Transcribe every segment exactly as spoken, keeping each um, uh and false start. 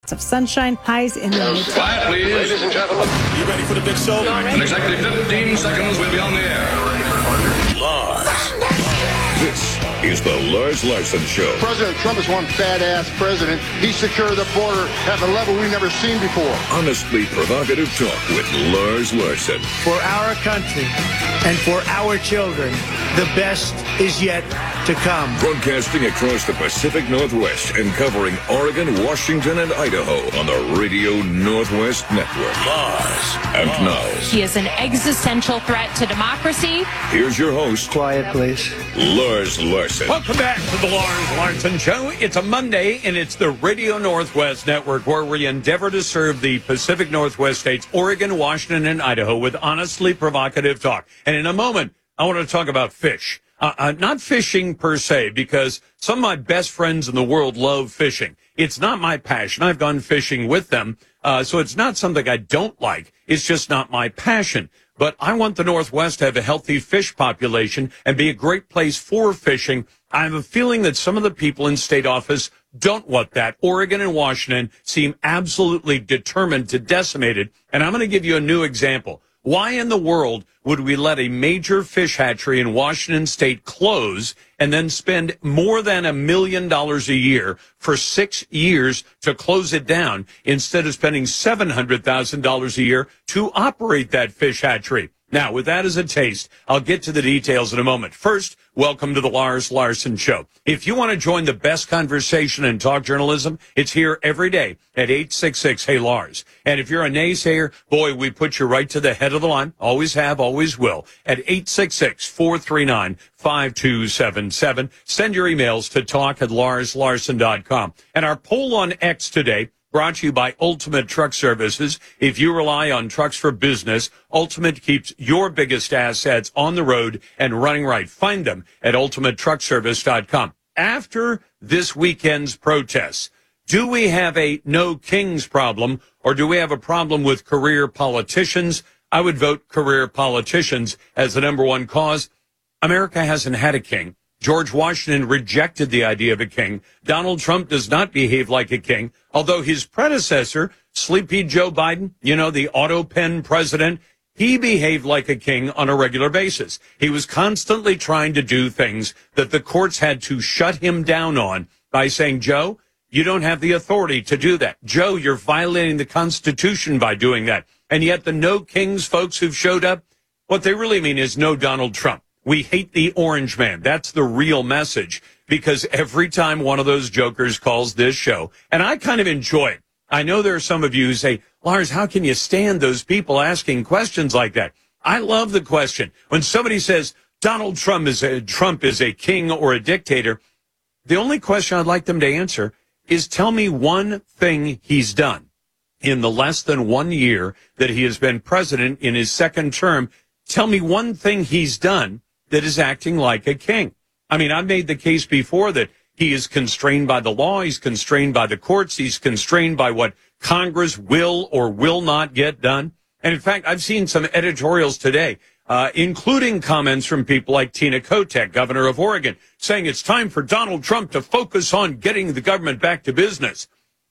of sunshine, highs in the mid. Quiet, please. Ladies and gentlemen. You ready for the big show? In exactly fifteen seconds, we'll be on the air. Lars. This is the Lars Larson Show. President Trump is one badass president. He secured the border at a level we've never seen before. Honestly provocative talk with Lars Larson. For our country and for our children, the best is yet to come. Broadcasting across the Pacific Northwest and covering Oregon, Washington, and Idaho on the Radio Northwest Network. Lars. And Lars. now, he is an existential threat to democracy. Here's your host. Quiet, please. Lars Larson. Welcome back to the Lars Larson Show. It's a Monday, and it's the Radio Northwest Network, where we endeavor to serve the Pacific Northwest states, Oregon, Washington, and Idaho, with honestly provocative talk. And in a moment, I want to talk about fish. Uh, uh, not fishing per se, because some of my best friends in the world love fishing. It's not my passion. I've gone fishing with them, uh, so it's not something I don't like. It's just not my passion. But I want the Northwest to have a healthy fish population and be a great place for fishing. I have a feeling that some of the people in state office don't want that. Oregon and Washington seem absolutely determined to decimate it. And I'm going to give you a new example. Why in the world would we let a major fish hatchery in Washington state close and then spend more than a million dollars a year for six years to close it down instead of spending seven hundred thousand dollars a year to operate that fish hatchery? Now, with that as a taste, I'll get to the details in a moment. First, welcome to the Lars Larson Show. If you want to join the best conversation in talk journalism, it's here every day at eight six six, hey Lars. And if you're a naysayer, boy, we put you right to the head of the line. Always have, always will. At eight six six, four three nine, five two seven seven. Send your emails to talk at lars larson dot com. And our poll on X today, brought to you by Ultimate Truck Services. If you rely on trucks for business, Ultimate keeps your biggest assets on the road and running right. Find them at ultimate truck service dot com. After this weekend's protests, do we have a no kings problem, or do we have a problem with career politicians? I would vote career politicians as the number one cause. America hasn't had a king. George Washington rejected the idea of a king. Donald Trump does not behave like a king, although his predecessor, Sleepy Joe Biden, you know, the auto pen president, he behaved like a king on a regular basis. He was constantly trying to do things that the courts had to shut him down on by saying, Joe, you don't have the authority to do that. Joe, you're violating the Constitution by doing that. And yet the no kings folks who've showed up, what they really mean is no Donald Trump. We hate the orange man. That's the real message, because every time one of those jokers calls this show, and I kind of enjoy it. I know there are some of you who say, Lars, how can you stand those people asking questions like that? I love the question. When somebody says Donald Trump is a, Trump is a king or a dictator, the only question I'd like them to answer is, tell me one thing he's done in the less than one year that he has been president in his second term. Tell me one thing he's done that is acting like a king. I mean, I've made the case before that he is constrained by the law, he's constrained by the courts, he's constrained by what Congress will or will not get done. And in fact, I've seen some editorials today, uh, including comments from people like Tina Kotek, governor of Oregon, saying it's time for Donald Trump to focus on getting the government back to business.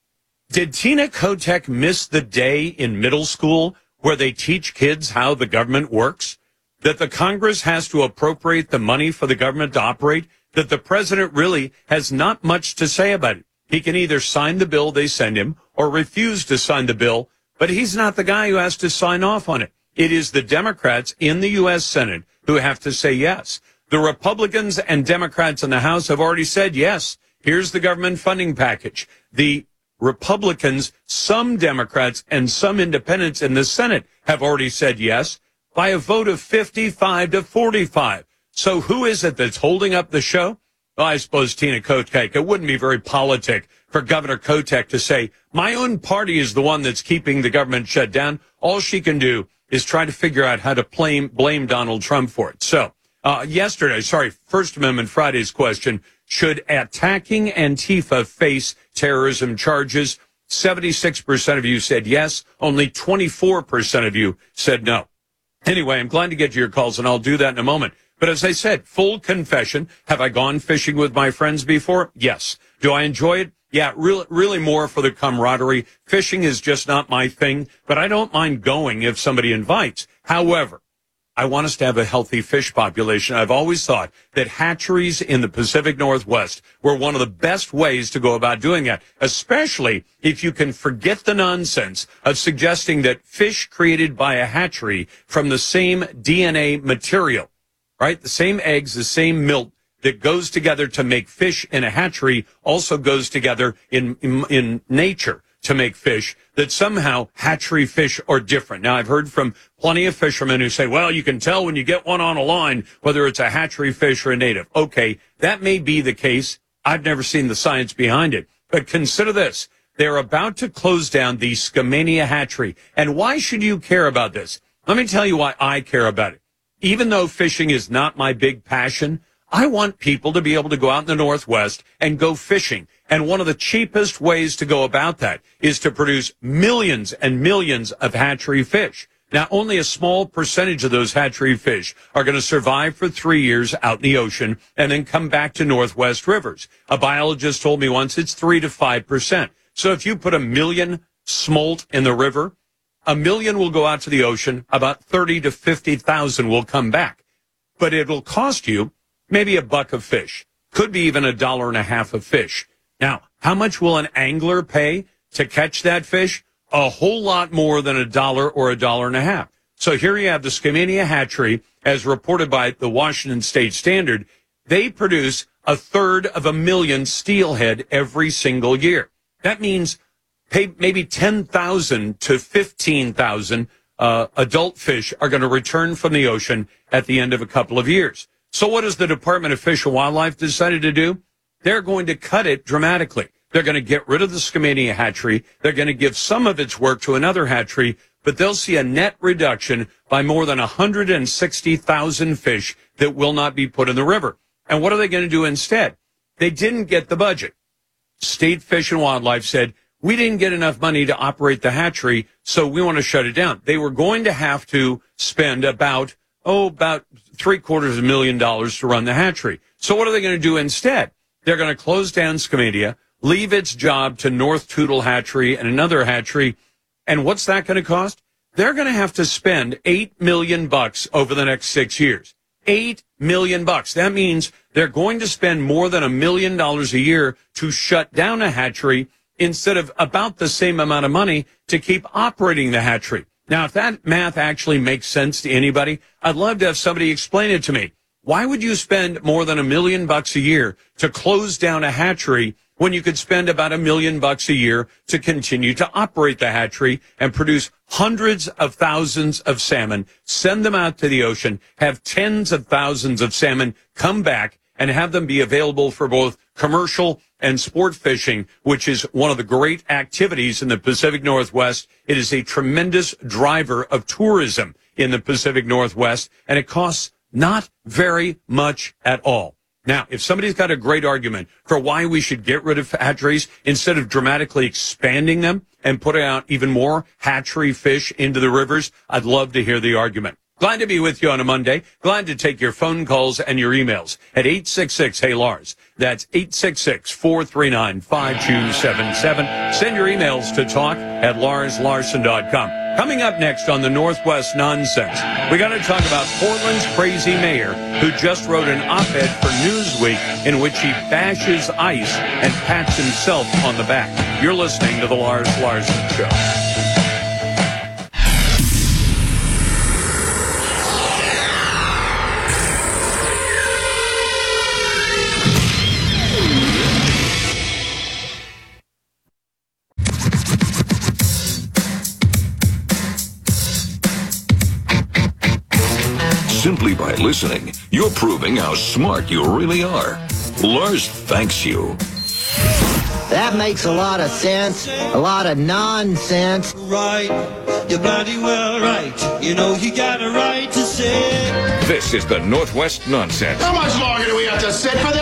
Did Tina Kotek miss the day in middle school where they teach kids how the government works? That the Congress has to appropriate the money for the government to operate, that the president really has not much to say about it. He can either sign the bill they send him or refuse to sign the bill, but he's not the guy who has to sign off on it. It is the Democrats in the U S Senate who have to say yes. The Republicans and Democrats in the House have already said yes. Here's the government funding package. The Republicans, some Democrats, and some independents in the Senate have already said yes, by a vote of fifty-five to forty-five. So who is it that's holding up the show? Well, I suppose Tina Kotek. It wouldn't be very politic for Governor Kotek to say, my own party is the one that's keeping the government shut down. All she can do is try to figure out how to blame, blame Donald Trump for it. So uh, yesterday, sorry, First Amendment Friday's question, should attacking Antifa face terrorism charges? seventy-six percent of you said yes. Only twenty-four percent of you said no. Anyway, I'm glad to get to your calls, and I'll do that in a moment. But as I said, full confession, have I gone fishing with my friends before? Yes. Do I enjoy it? Yeah, really, really more for the camaraderie. Fishing is just not my thing, but I don't mind going if somebody invites. However, I want us to have a healthy fish population. I've always thought that hatcheries in the Pacific Northwest were one of the best ways to go about doing that, especially if you can forget the nonsense of suggesting that fish created by a hatchery from the same D N A material, right? The same eggs, the same milk that goes together to make fish in a hatchery also goes together in, in, in nature to make fish, that somehow hatchery fish are different. Now, I've heard from plenty of fishermen who say, well, you can tell when you get one on a line whether it's a hatchery fish or a native. Okay, that may be the case. I've never seen the science behind it. But consider this. They're about to close down the Skamania hatchery. And why should you care about this? Let me tell you why I care about it. Even though fishing is not my big passion, I want people to be able to go out in the Northwest and go fishing. And one of the cheapest ways to go about that is to produce millions and millions of hatchery fish. Now, only a small percentage of those hatchery fish are going to survive for three years out in the ocean and then come back to Northwest rivers. A biologist told me once it's three to five percent. So if you put a million smolt in the river, a million will go out to the ocean, about thirty to fifty thousand will come back. But it'll cost you maybe a buck of fish, could be even a dollar and a half of fish. Now, how much will an angler pay to catch that fish? A whole lot more than a dollar or a dollar and a half. So here you have the Skamania hatchery, as reported by the Washington State Standard. They produce a third of a million steelhead every single year. That means pay maybe ten thousand to fifteen thousand uh, adult fish are going to return from the ocean at the end of a couple of years. So what has the Department of Fish and Wildlife decided to do? They're going to cut it dramatically. They're going to get rid of the Skamania hatchery. They're going to give some of its work to another hatchery, but they'll see a net reduction by more than one hundred sixty thousand fish that will not be put in the river. And what are they going to do instead? They didn't get the budget. State Fish and Wildlife said, we didn't get enough money to operate the hatchery, so we want to shut it down. They were going to have to spend about oh, about three quarters of a million dollars to run the hatchery. So what are they going to do instead? They're going to close down Skamania, leave its job to North Toutle Hatchery and another hatchery. And what's that going to cost? They're going to have to spend eight million bucks over the next six years. Eight million bucks. That means they're going to spend more than a million dollars a year to shut down a hatchery instead of about the same amount of money to keep operating the hatchery. Now, if that math actually makes sense to anybody, I'd love to have somebody explain it to me. Why would you spend more than a million bucks a year to close down a hatchery when you could spend about a million bucks a year to continue to operate the hatchery and produce hundreds of thousands of salmon, send them out to the ocean, have tens of thousands of salmon come back, and have them be available for both commercial and sport fishing, which is one of the great activities in the Pacific Northwest. It is a tremendous driver of tourism in the Pacific Northwest, and it costs not very much at all. Now, if somebody's got a great argument for why we should get rid of hatcheries instead of dramatically expanding them and putting out even more hatchery fish into the rivers, I'd love to hear the argument. Glad to be with you on a Monday. Glad to take your phone calls and your emails at eight six six, hey Lars. That's eight six six, four three nine, five two seven seven. Send your emails to talk at lars larson dot com. Coming up next on the Northwest Nonsense, we got to talk about Portland's crazy mayor who just wrote an op-ed for Newsweek in which he bashes ICE and pats himself on the back. You're listening to the Lars Larson Show. Simply by listening, you're proving how smart you really are. Lars thanks you. That makes a lot of sense, a lot of nonsense. Right, you're bloody well right. You know you got a right to say. This is the Northwest Nonsense. How much longer do we have to sit for this nonsense?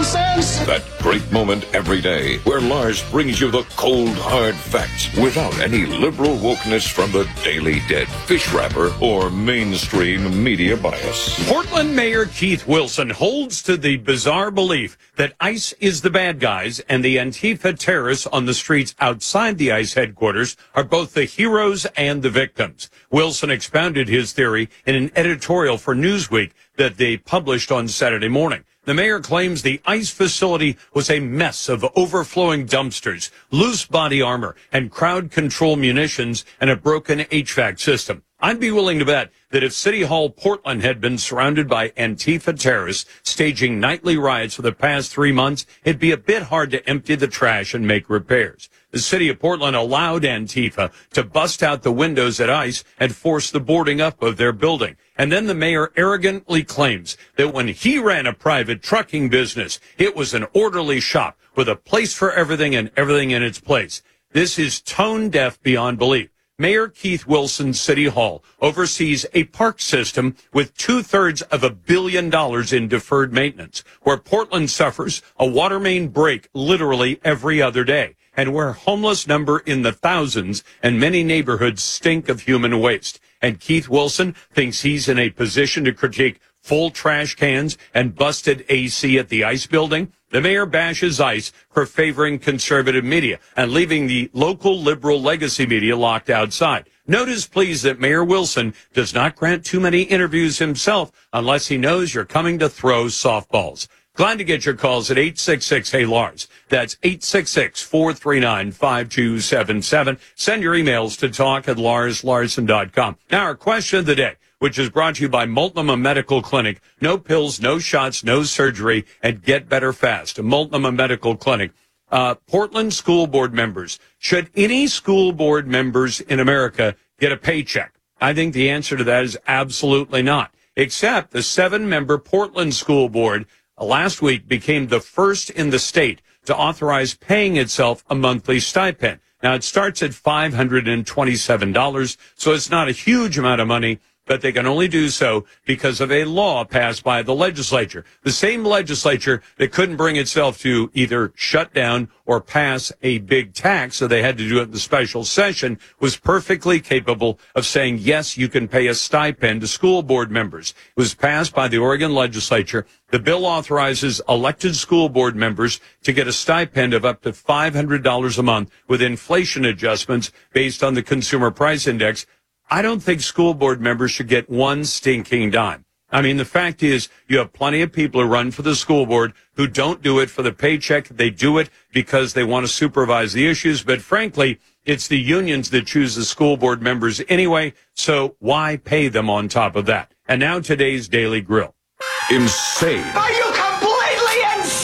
nonsense. That great moment every day where Lars brings you the cold, hard facts without any liberal wokeness from the Daily Dead, fish wrapper, or mainstream media bias. Portland Mayor Keith Wilson holds to the bizarre belief that ICE is the bad guys and the Antifa terrorists on the streets outside the ICE headquarters are both the heroes and the victims. Wilson expounded his theory in an editorial for Newsweek that they published on Saturday morning. The mayor claims the ICE facility was a mess of overflowing dumpsters, loose body armor, and crowd control munitions, and a broken H V A C system. I'd be willing to bet that if City Hall Portland had been surrounded by Antifa terrorists staging nightly riots for the past three months, it'd be a bit hard to empty the trash and make repairs. The city of Portland allowed Antifa to bust out the windows at ICE and force the boarding up of their building. And then the mayor arrogantly claims that when he ran a private trucking business, it was an orderly shop with a place for everything and everything in its place. This is tone deaf beyond belief. Mayor Keith Wilson's City Hall oversees a park system with two-thirds of a billion dollars in deferred maintenance, where Portland suffers a water main break literally every other day, and where homeless number in the thousands and many neighborhoods stink of human waste. And Keith Wilson thinks he's in a position to critique full trash cans and busted A C at the ICE building. The mayor bashes ICE for favoring conservative media and leaving the local liberal legacy media locked outside. Notice, please, that Mayor Wilson does not grant too many interviews himself unless he knows you're coming to throw softballs. Glad to get your calls at eight six six, hey Lars. That's eight six six, four three nine, five two seven seven. Send your emails to talk at lars larson dot com. Now, our question of the day, which is brought to you by Multnomah Medical Clinic. No pills, no shots, no surgery, and get better fast. Multnomah Medical Clinic. Uh, Portland school board members. Should any school board members in America get a paycheck? I think the answer to that is absolutely not. Except the seven-member Portland School Board last week became the first in the state to authorize paying itself a monthly stipend. Now, it starts at five hundred twenty-seven dollars, so it's not a huge amount of money, but they can only do so because of a law passed by the legislature. The same legislature that couldn't bring itself to either shut down or pass a big tax, so they had to do it in the special session, was perfectly capable of saying, yes, you can pay a stipend to school board members. It was passed by the Oregon legislature. The bill authorizes elected school board members to get a stipend of up to five hundred dollars a month with inflation adjustments based on the Consumer Price Index. I don't think school board members should get one stinking dime. I mean, the fact is, you have plenty of people who run for the school board who don't do it for the paycheck. They do it because they want to supervise the issues. But frankly, it's the unions that choose the school board members anyway. So why pay them on top of that? And now today's Daily Grill. Insane. Are you completely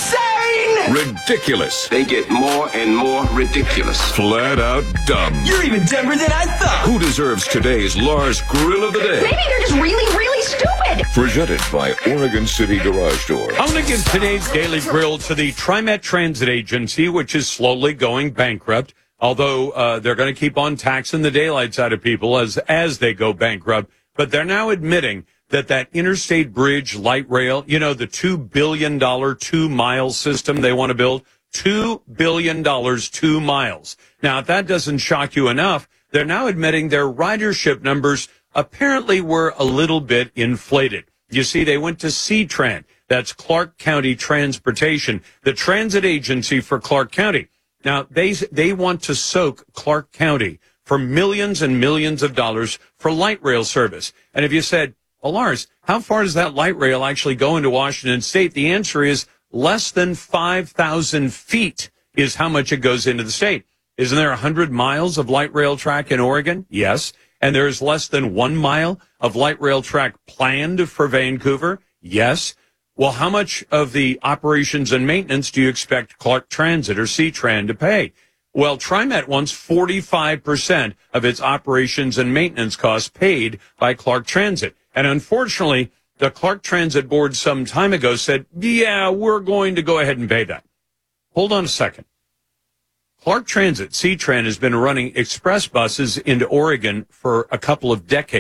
insane? Ridiculous. They get more and more ridiculous. Flat out dumb. You're even dumber than I thought. Who deserves today's Lars Grill of the Day? Maybe they're just really, really stupid. Presented by Oregon City Garage Door. I'm going to give today's Daily Grill to the TriMet Transit Agency, which is slowly going bankrupt, although uh, they're going to keep on taxing the daylights out of people as, as they go bankrupt. But they're now admitting that that interstate bridge light rail, you know, the two billion dollars two-mile system they want to build, two billion dollars two miles. Now, if that doesn't shock you enough, they're now admitting their ridership numbers apparently were a little bit inflated. You see, they went to C-Tran. That's Clark County Transportation, the transit agency for Clark County. Now, they they want to soak Clark County for millions and millions of dollars for light rail service. And if you said, well, Lars, how far does that light rail actually go into Washington State? The answer is less than five thousand feet is how much it goes into the state. Isn't there one hundred miles of light rail track in Oregon? Yes. And there is less than one mile of light rail track planned for Vancouver? Yes. Well, how much of the operations and maintenance do you expect Clark Transit or C-Tran to pay? Well, TriMet wants forty-five percent of its operations and maintenance costs paid by Clark Transit. And unfortunately, the Clark Transit Board some time ago said, yeah, we're going to go ahead and pay that. Hold on a second. Clark Transit, C-Tran, has been running express buses into Oregon for a couple of decades.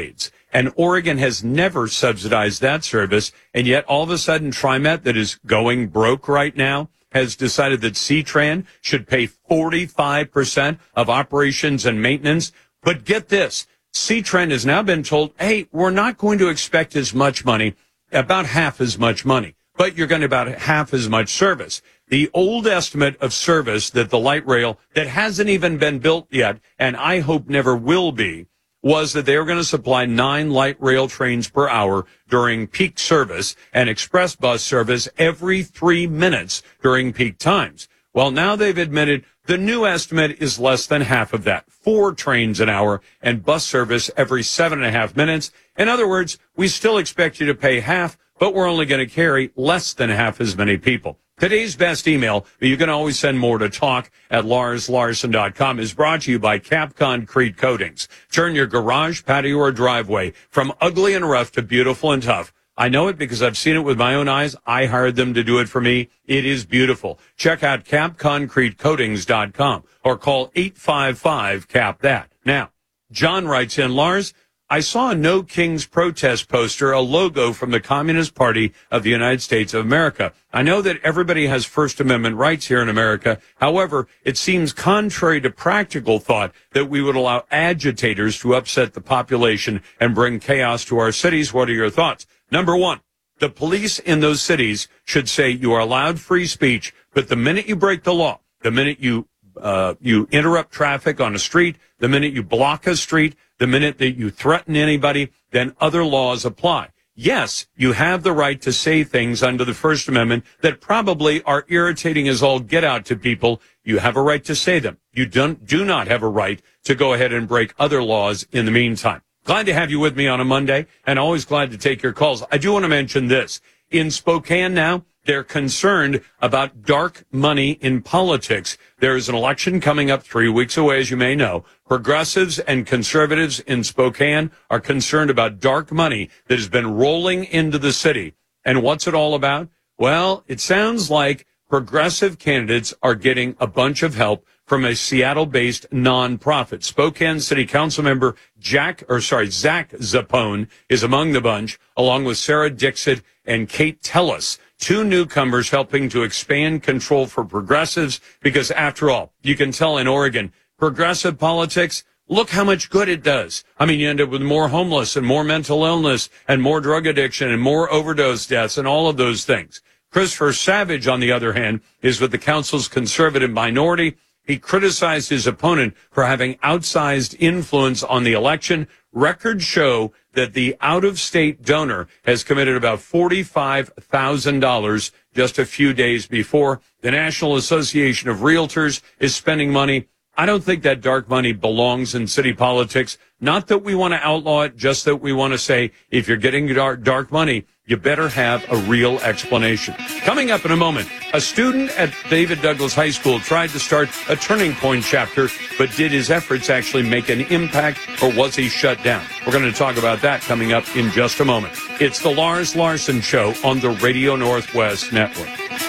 And Oregon has never subsidized that service. And yet all of a sudden, TriMet, that is going broke right now, has decided that C-Tran should pay forty-five percent of operations and maintenance. But get this, C-Tran has now been told, hey, we're not going to expect as much money, about half as much money, but you're going to about half as much service. The old estimate of service that the light rail that hasn't even been built yet, and I hope never will be, was that they were going to supply nine light rail trains per hour during peak service and express bus service every three minutes during peak times. Well, now they've admitted the new estimate is less than half of that, four trains an hour and bus service every seven and a half minutes. In other words, we still expect you to pay half, but we're only going to carry less than half as many people. Today's best email, but you can always send more to talk at lars larson dot com, is brought to you by Cap Concrete Coatings. Turn your garage, patio, or driveway from ugly and rough to beautiful and tough. I know it because I've seen it with my own eyes. I hired them to do it for me. It is beautiful. Check out cap concrete coatings dot com or call eight five five, C A P that. Now, John writes in, Lars, I saw a No Kings protest poster, a logo from the Communist Party of the United States of America. I know that everybody has First Amendment rights here in America. However, it seems contrary to practical thought that we would allow agitators to upset the population and bring chaos to our cities. What are your thoughts? Number one, the police in those cities should say you are allowed free speech, but the minute you break the law, the minute you uh, you interrupt traffic on a street, the minute you block a street, the minute that you threaten anybody, then other laws apply. Yes, you have the right to say things under the First Amendment that probably are irritating as all get out to people. You have a right to say them. You don't, do not have a right to go ahead and break other laws in the meantime. Glad to have you with me on a Monday, and always glad to take your calls. I do want to mention this. In Spokane now, they're concerned about dark money in politics. There is an election coming up three weeks away, as you may know. Progressives and conservatives in Spokane are concerned about dark money that has been rolling into the city. And what's it all about? Well, it sounds like progressive candidates are getting a bunch of help from a Seattle-based nonprofit. Spokane City Council member Jack, or sorry, Zach Zappone is among the bunch, along with Sarah Dixit and Kate Tellis, two newcomers helping to expand control for progressives, because after all, you can tell in Oregon, progressive politics, look how much good it does. I mean, you end up with more homeless and more mental illness and more drug addiction and more overdose deaths and all of those things. Christopher Savage, on the other hand, is with the council's conservative minority. He criticized his opponent for having outsized influence on the election. Records show that the out-of-state donor has committed about forty-five thousand dollars just a few days before. The National Association of Realtors is spending money. I don't think that dark money belongs in city politics. Not that we want to outlaw it, just that we want to say, if you're getting dark, dark money, you better have a real explanation. Coming up in a moment, a student at David Douglas High School tried to start a Turning Point chapter, but did his efforts actually make an impact, or was he shut down? We're going to talk about that coming up in just a moment. It's the Lars Larson Show on the Radio Northwest Network.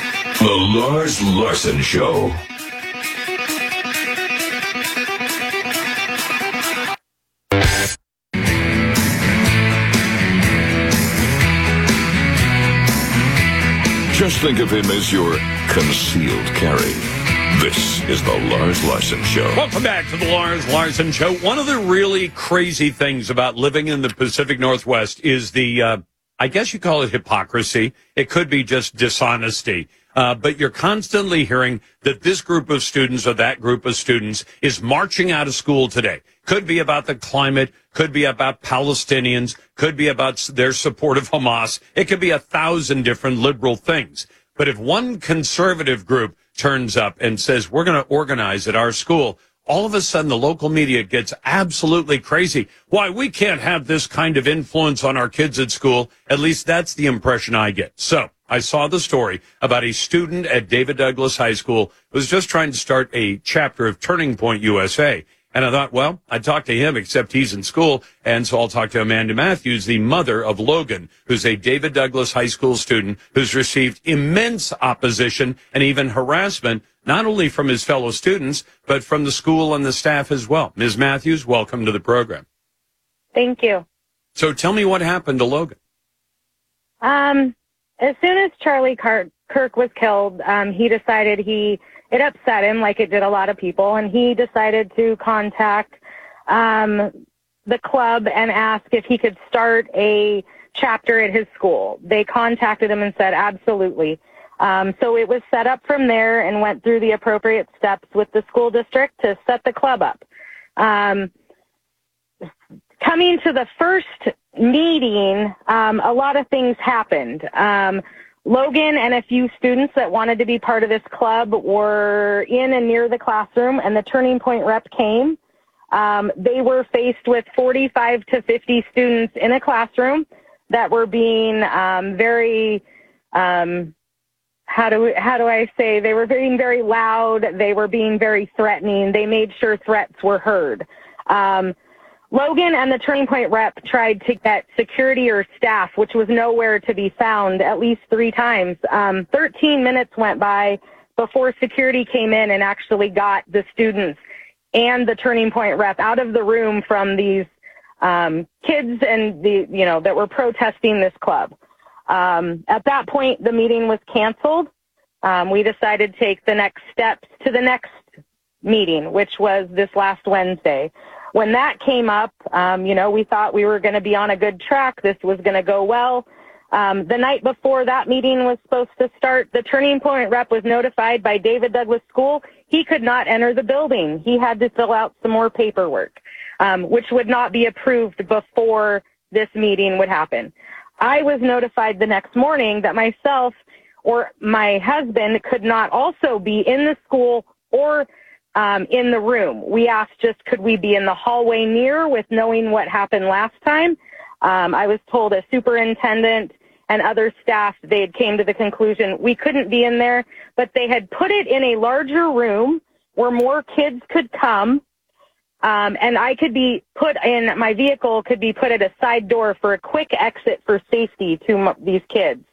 The Lars Larson Show. Just think of him as your concealed carry. This is the Lars Larson Show. Welcome back to the Lars Larson Show. One of the really crazy things about living in the Pacific Northwest is the, uh, I guess you call it hypocrisy. It could be just dishonesty. Uh, but you're constantly hearing that this group of students or that group of students is marching out of school today. Could be about the climate, could be about Palestinians, could be about their support of Hamas. It could be a thousand different liberal things. But if one conservative group turns up and says, we're going to organize at our school, all of a sudden the local media gets absolutely crazy. Why, we can't have this kind of influence on our kids at school. At least that's the impression I get. So I saw the story about a student at David Douglas High School who was just trying to start a chapter of Turning Point U S A. And I thought, well, I'd talk to him, except he's in school. And so I'll talk to Amanda Matthews, the mother of Logan, who's a David Douglas High School student who's received immense opposition and even harassment, not only from his fellow students, but from the school and the staff as well. Miz Matthews, welcome to the program. Thank you. So tell me what happened to Logan. Um, as soon as Charlie Car- Kirk was killed, um, he decided he, it upset him like it did a lot of people, and he decided to contact um, the club and ask if he could start a chapter at his school. They contacted him and said, absolutely. Um, so it was set up from there and went through the appropriate steps with the school district to set the club up. Um, coming to the first meeting, um, a lot of things happened. Um, Logan and a few students that wanted to be part of this club were in and near the classroom, and the Turning Point rep came. Um, they were faced with forty-five to fifty students in a classroom that were being um, very, um, how do how do I say, they were being very loud. They were being very threatening. They made sure threats were heard. Um, Logan and the Turning Point rep tried to get security or staff, which was nowhere to be found, at least three times. Um, thirteen minutes went by before security came in and actually got the students and the Turning Point rep out of the room from these um, kids and the, you know, that were protesting this club. Um, at that point, the meeting was canceled. Um, we decided to take the next steps to the next meeting, which was this last Wednesday. When that came up, um, you know, we thought we were going to be on a good track. This was going to go well. Um, the night before that meeting was supposed to start, the Turning Point rep was notified by David Douglas School he could not enter the building. He had to fill out some more paperwork, um, which would not be approved before this meeting would happen. I was notified the next morning that myself or my husband could not also be in the school or um, in the room. We asked just could we be in the hallway near with knowing what happened last time. Um, I was told a superintendent and other staff, they had came to the conclusion we couldn't be in there, but they had put it in a larger room where more kids could come. Um, and I could be put in, my vehicle could be put at a side door for a quick exit for safety to m- these kids.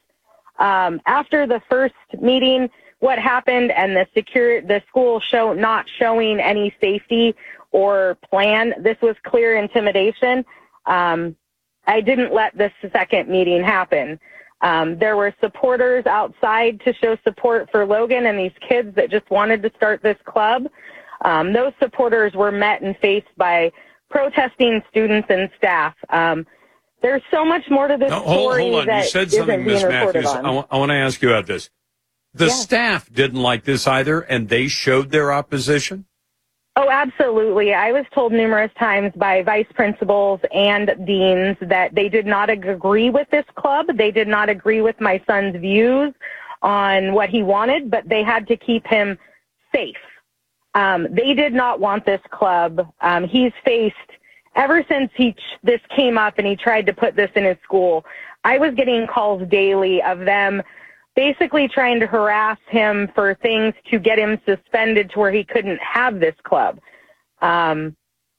Um, after the first meeting, what happened and the secure, the school show not showing any safety or plan, this was clear intimidation. Um, I didn't let this second meeting happen. Um, there were supporters outside to show support for Logan and these kids that just wanted to start this club. Um, those supporters were met and faced by protesting students and staff. Um, there's so much more to this no, hold, story hold on. that You said something, Miz Matthews. I, w- I want to ask you about this. The yeah. staff didn't like this either, and they showed their opposition? Oh, absolutely. I was told numerous times by vice principals and deans that they did not agree with this club. They did not agree with my son's views on what he wanted, but they had to keep him safe. Um, they did not want this club. Um, he's faced, ever since he this came up and he tried to put this in his school, I was getting calls daily of them basically trying to harass him for things to get him suspended to where he couldn't have this club. Um,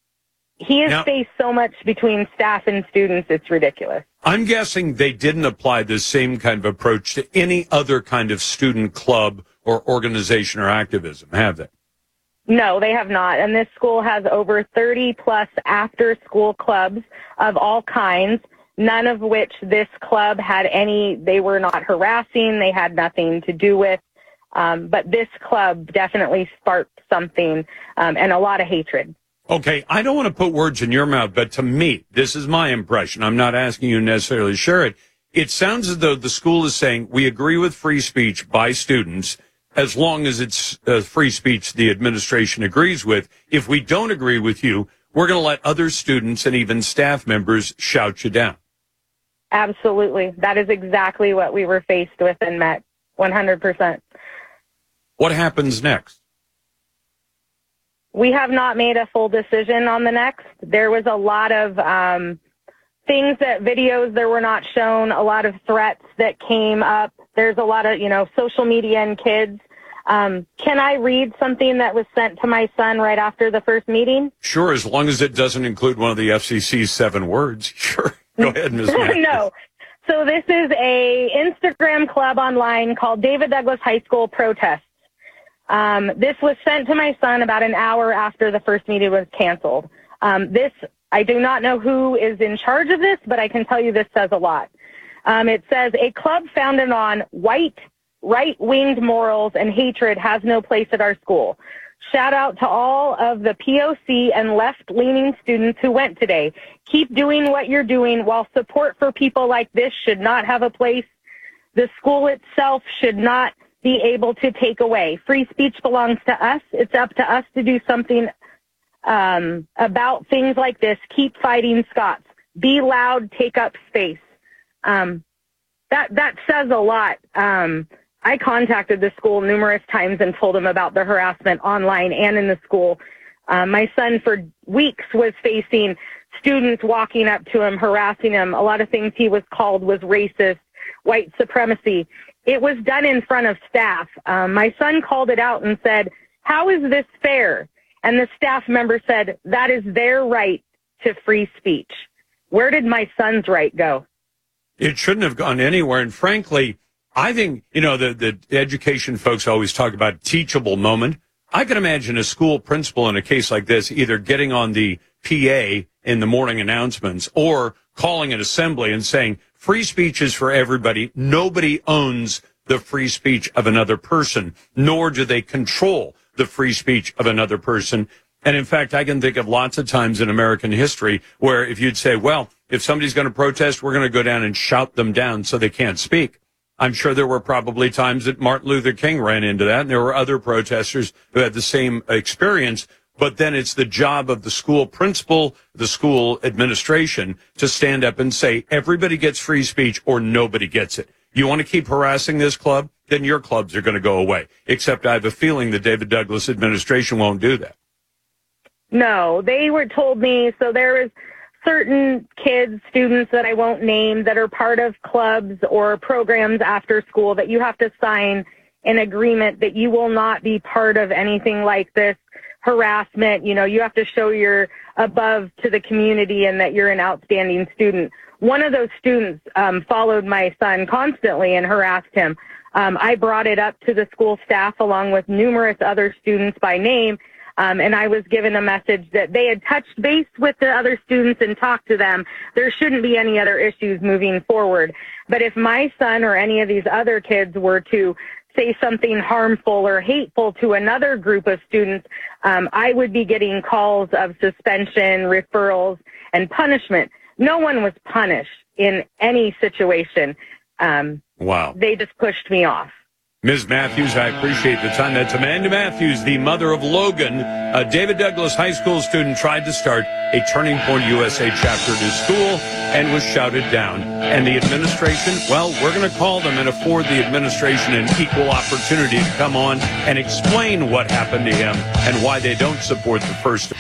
he has now, faced so much between staff and students, it's ridiculous. I'm guessing they didn't apply the same kind of approach to any other kind of student club or organization or activism, have they? No, they have not. And this school has over thirty plus after-school clubs of all kinds, none of which this club had any, they were not harassing, they had nothing to do with. Um, but this club definitely sparked something um, and a lot of hatred. Okay, I don't want to put words in your mouth, but to me, this is my impression. I'm not asking you necessarily to share it. It sounds as though the school is saying we agree with free speech by students as long as it's uh, free speech the administration agrees with. If we don't agree with you, we're going to let other students and even staff members shout you down. Absolutely. That is exactly what we were faced with and met, one hundred percent. What happens next? We have not made a full decision on the next. There was a lot of um, things that videos that were not shown, a lot of threats that came up. There's a lot of, you know, social media and kids. Um, can I read something that was sent to my son right after the first meeting? Sure, as long as it doesn't include one of the F C C's seven words. Sure. Go ahead, Miz Matthews. No. So this is a Instagram club online called David Douglas High School Protests. Um, this was sent to my son about an hour after the first meeting was canceled. Um, this I do not know who is in charge of this, but I can tell you this says a lot. Um, it says, a club founded on white, right-winged morals and hatred has no place at our school. Shout out to all of the P O C and left-leaning students who went today. Keep doing what you're doing. While support for people like this should not have a place, the school itself should not be able to take away. Free speech belongs to us. It's up to us to do something um, about things like this. Keep fighting, Scots. Be loud. Take up space. Um, that that says a lot. Um, I contacted the school numerous times and told them about the harassment online and in the school. Uh, my son for weeks was facing students walking up to him, harassing him. A lot of things he was called was racist, white supremacy. It was done in front of staff. Um, my son called it out and said, how is this fair? And the staff member said, that is their right to free speech. Where did my son's right go? It shouldn't have gone anywhere. And frankly, I think, you know, the, the education folks always talk about teachable moment. I can imagine a school principal in a case like this either getting on the P A in the morning announcements or calling an assembly and saying, free speech is for everybody. Nobody owns the free speech of another person, nor do they control the free speech of another person. And in fact, I can think of lots of times in American history where if you'd say, well, if somebody's going to protest, we're going to go down and shout them down so they can't speak. I'm sure there were probably times that Martin Luther King ran into that, and there were other protesters who had the same experience. But then it's the job of the school principal, the school administration, to stand up and say, everybody gets free speech or nobody gets it. You want to keep harassing this club? Then your clubs are going to go away. Except I have a feeling the David Douglas administration won't do that. No, they were told me, so there is certain kids, students that I won't name that are part of clubs or programs after school that you have to sign an agreement that you will not be part of anything like this harassment. You know, you have to show you're above to the community and that you're an outstanding student. One of those students um, followed my son constantly and harassed him. Um, I brought it up to the school staff along with numerous other students by name. Um, and I was given a message that they had touched base with the other students and talked to them. There shouldn't be any other issues moving forward. But if my son or any of these other kids were to say something harmful or hateful to another group of students, um, I would be getting calls of suspension, referrals, and punishment. No one was punished in any situation. Um, wow. They just pushed me off. Miz Matthews, I appreciate the time. That's Amanda Matthews, the mother of Logan. A David Douglas high school student tried to start a Turning Point U S A chapter at his school and was shouted down. And the administration, well, we're going to call them and afford the administration an equal opportunity to come on and explain what happened to him and why they don't support the First.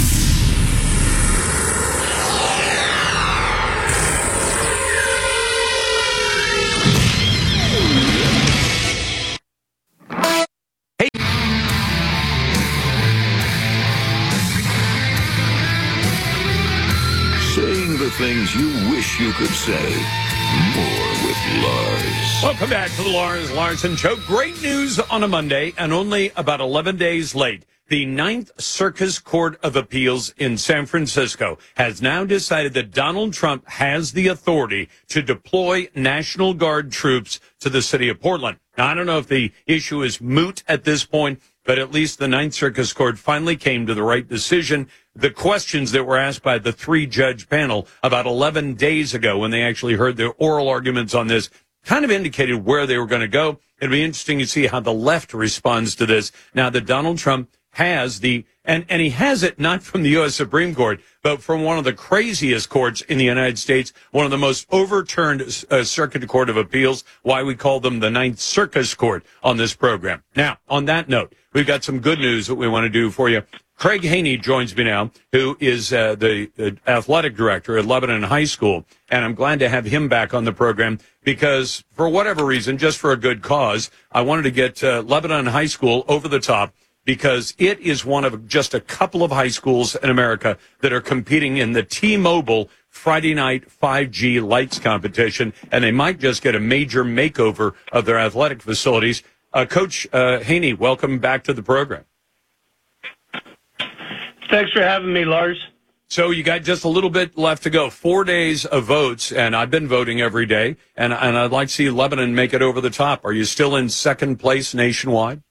Things you wish you could say. More with Lars. Welcome back to the Lars Larson Show. Great news on a Monday and only about eleven days late. The Ninth Circus Court of Appeals in San Francisco has now decided that Donald Trump has the authority to deploy National Guard troops to the city of Portland. Now, I don't know if the issue is moot at this point, but at least the Ninth Circus Court finally came to the right decision. The questions that were asked by the three-judge panel about eleven days ago when they actually heard the oral arguments on this kind of indicated where they were going to go. It'll be interesting to see how the left responds to this now that Donald Trump has the, and, and he has it not from the U S Supreme Court, but from one of the craziest courts in the United States, one of the most overturned uh, Circuit Court of Appeals, why we call them the Ninth Circus Court on this program. Now, on that note, we've got some good news that we want to do for you. Craig Haney joins me now, who is uh, the uh, athletic director at Lebanon High School, and I'm glad to have him back on the program because, for whatever reason, just for a good cause, I wanted to get uh, Lebanon High School over the top because it is one of just a couple of high schools in America that are competing in the T-Mobile Friday night five G lights competition, and they might just get a major makeover of their athletic facilities. Uh, Coach uh, Haney, welcome back to the program. Thanks for having me, Lars. So you got just a little bit left to go. Four days of votes, and I've been voting every day, and, and I'd like to see Lebanon make it over the top. Are you still in second place nationwide?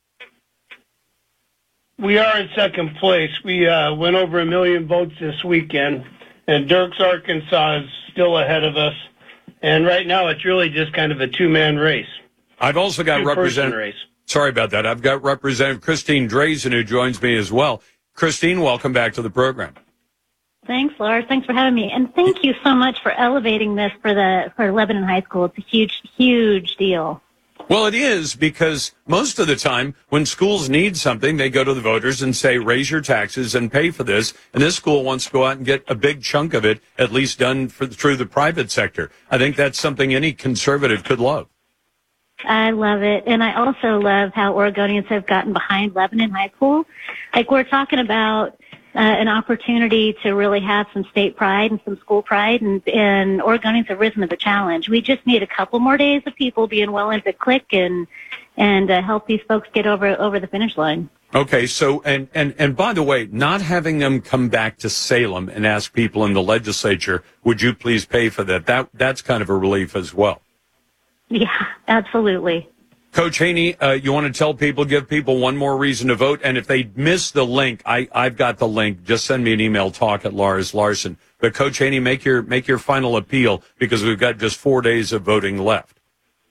We are in second place. We uh, went over a million votes this weekend, and Dirks, Arkansas is still ahead of us. And right now it's really just kind of a two-man race. I've also got Representative... Sorry about that. I've got Representative Christine Drazen, who joins me as well. Christine, welcome back to the program. Thanks, Lars. Thanks for having me. And thank you so much for elevating this for the for Lebanon High School. It's a huge, huge deal. Well, it is, because most of the time when schools need something, they go to the voters and say, raise your taxes and pay for this. And this school wants to go out and get a big chunk of it, at least done for, through the private sector. I think that's something any conservative could love. I love it. And I also love how Oregonians have gotten behind Lebanon High School. Like, we're talking about uh, an opportunity to really have some state pride and some school pride, and, and Oregonians have risen to the challenge. We just need a couple more days of people being willing to click and and uh, help these folks get over over the finish line. Okay, so, and, and, and by the way, not having them come back to Salem and ask people in the legislature, would you please pay for that? That that's kind of a relief as well. Yeah, absolutely. Coach Haney, uh, you want to tell people, give people one more reason to vote, and if they miss the link, I, I've got the link. Just send me an email, talk at Lars Larson. But Coach Haney, make your make your final appeal, because we've got just four days of voting left.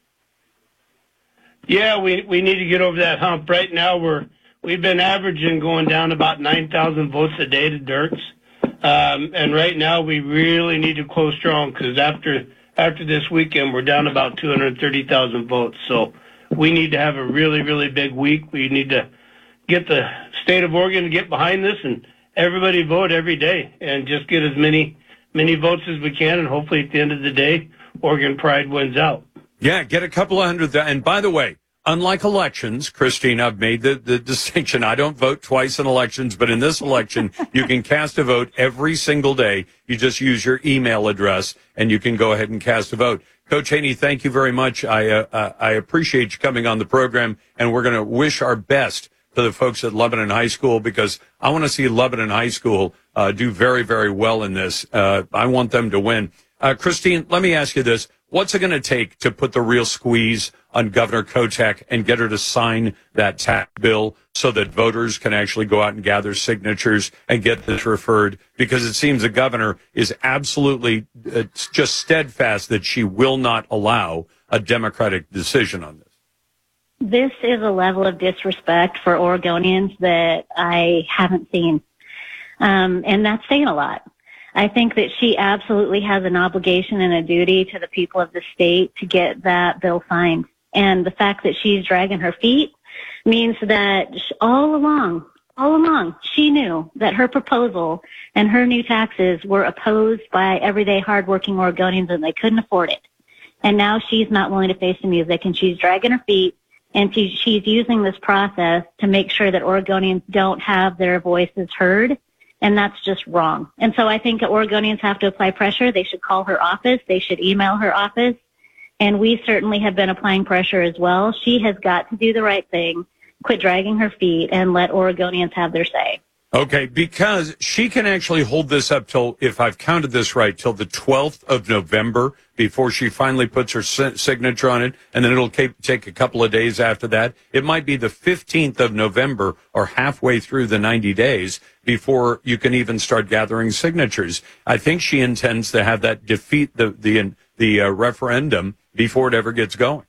Yeah, we we need to get over that hump. Right now, we're we've been averaging going down about nine thousand votes a day to Dirks, um, and right now we really need to close strong, because after after this weekend, we're down about two hundred thirty thousand votes. So we need to have a really, really big week. We need to get the state of Oregon to get behind this, and everybody vote every day, and just get as many many votes as we can, and hopefully at the end of the day, Oregon Pride wins out. Yeah, get a couple of hundred. And by the way, unlike elections, Christine, I've made the, the distinction. I don't vote twice in elections, but in this election, you can cast a vote every single day. You just use your email address, and you can go ahead and cast a vote. Coach Haney, thank you very much. I uh, uh, I appreciate you coming on the program, and we're going to wish our best to the folks at Lebanon High School, because I want to see Lebanon High School uh, do very, very well in this. Uh, I want them to win. Uh, Christine, let me ask you this. What's it going to take to put the real squeeze on Governor Kotek and get her to sign that tax bill so that voters can actually go out and gather signatures and get this referred? Because it seems the governor is absolutely uh, just steadfast that she will not allow a Democratic decision on this. This is a level of disrespect for Oregonians that I haven't seen. Um, and that's saying a lot. I think that she absolutely has an obligation and a duty to the people of the state to get that bill signed. And the fact that she's dragging her feet means that all along, all along, she knew that her proposal and her new taxes were opposed by everyday hardworking Oregonians, and they couldn't afford it. And now she's not willing to face the music, and she's dragging her feet, and she, she's using this process to make sure that Oregonians don't have their voices heard. And that's just wrong. And so I think Oregonians have to apply pressure. They should call her office. They should email her office. And we certainly have been applying pressure as well. She has got to do the right thing, quit dragging her feet, and let Oregonians have their say. Okay, because she can actually hold this up till, if I've counted this right, till the twelfth of November before she finally puts her si- signature on it, and then it'll take a couple of days after that. It might be the fifteenth of November or halfway through the ninety days before you can even start gathering signatures. I think she intends to have that defeat the the the uh, referendum before it ever gets going.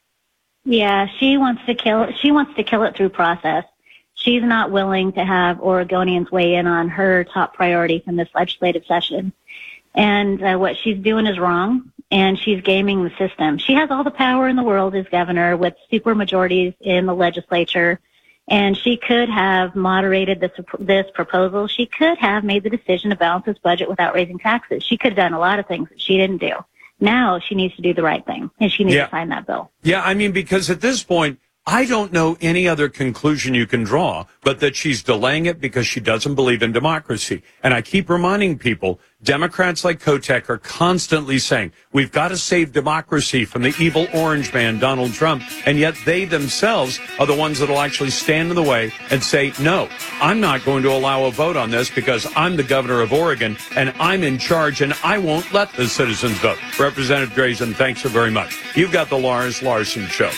Yeah, she wants to kill it. She wants to kill it through process. She's not willing to have Oregonians weigh in on her top priority from this legislative session. And uh, what she's doing is wrong, and she's gaming the system. She has all the power in the world as governor with super majorities in the legislature, and she could have moderated this, this proposal. She could have made the decision to balance this budget without raising taxes. She could have done a lot of things that she didn't do. Now she needs to do the right thing, and she needs yeah. to sign that bill. Yeah, I mean, because at this point, I don't know any other conclusion you can draw but that she's delaying it because she doesn't believe in democracy. And I keep reminding people, Democrats like Kotek are constantly saying, we've got to save democracy from the evil orange man, Donald Trump. And yet they themselves are the ones that will actually stand in the way and say, no, I'm not going to allow a vote on this because I'm the governor of Oregon and I'm in charge and I won't let the citizens vote. Representative Drazen, thanks so very much. You've got the Lars Larson Show.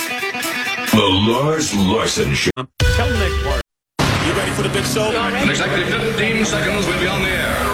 The Lars Larson Show. Tell Nick Park. You ready for the big show? In exactly fifteen seconds, we'll be on the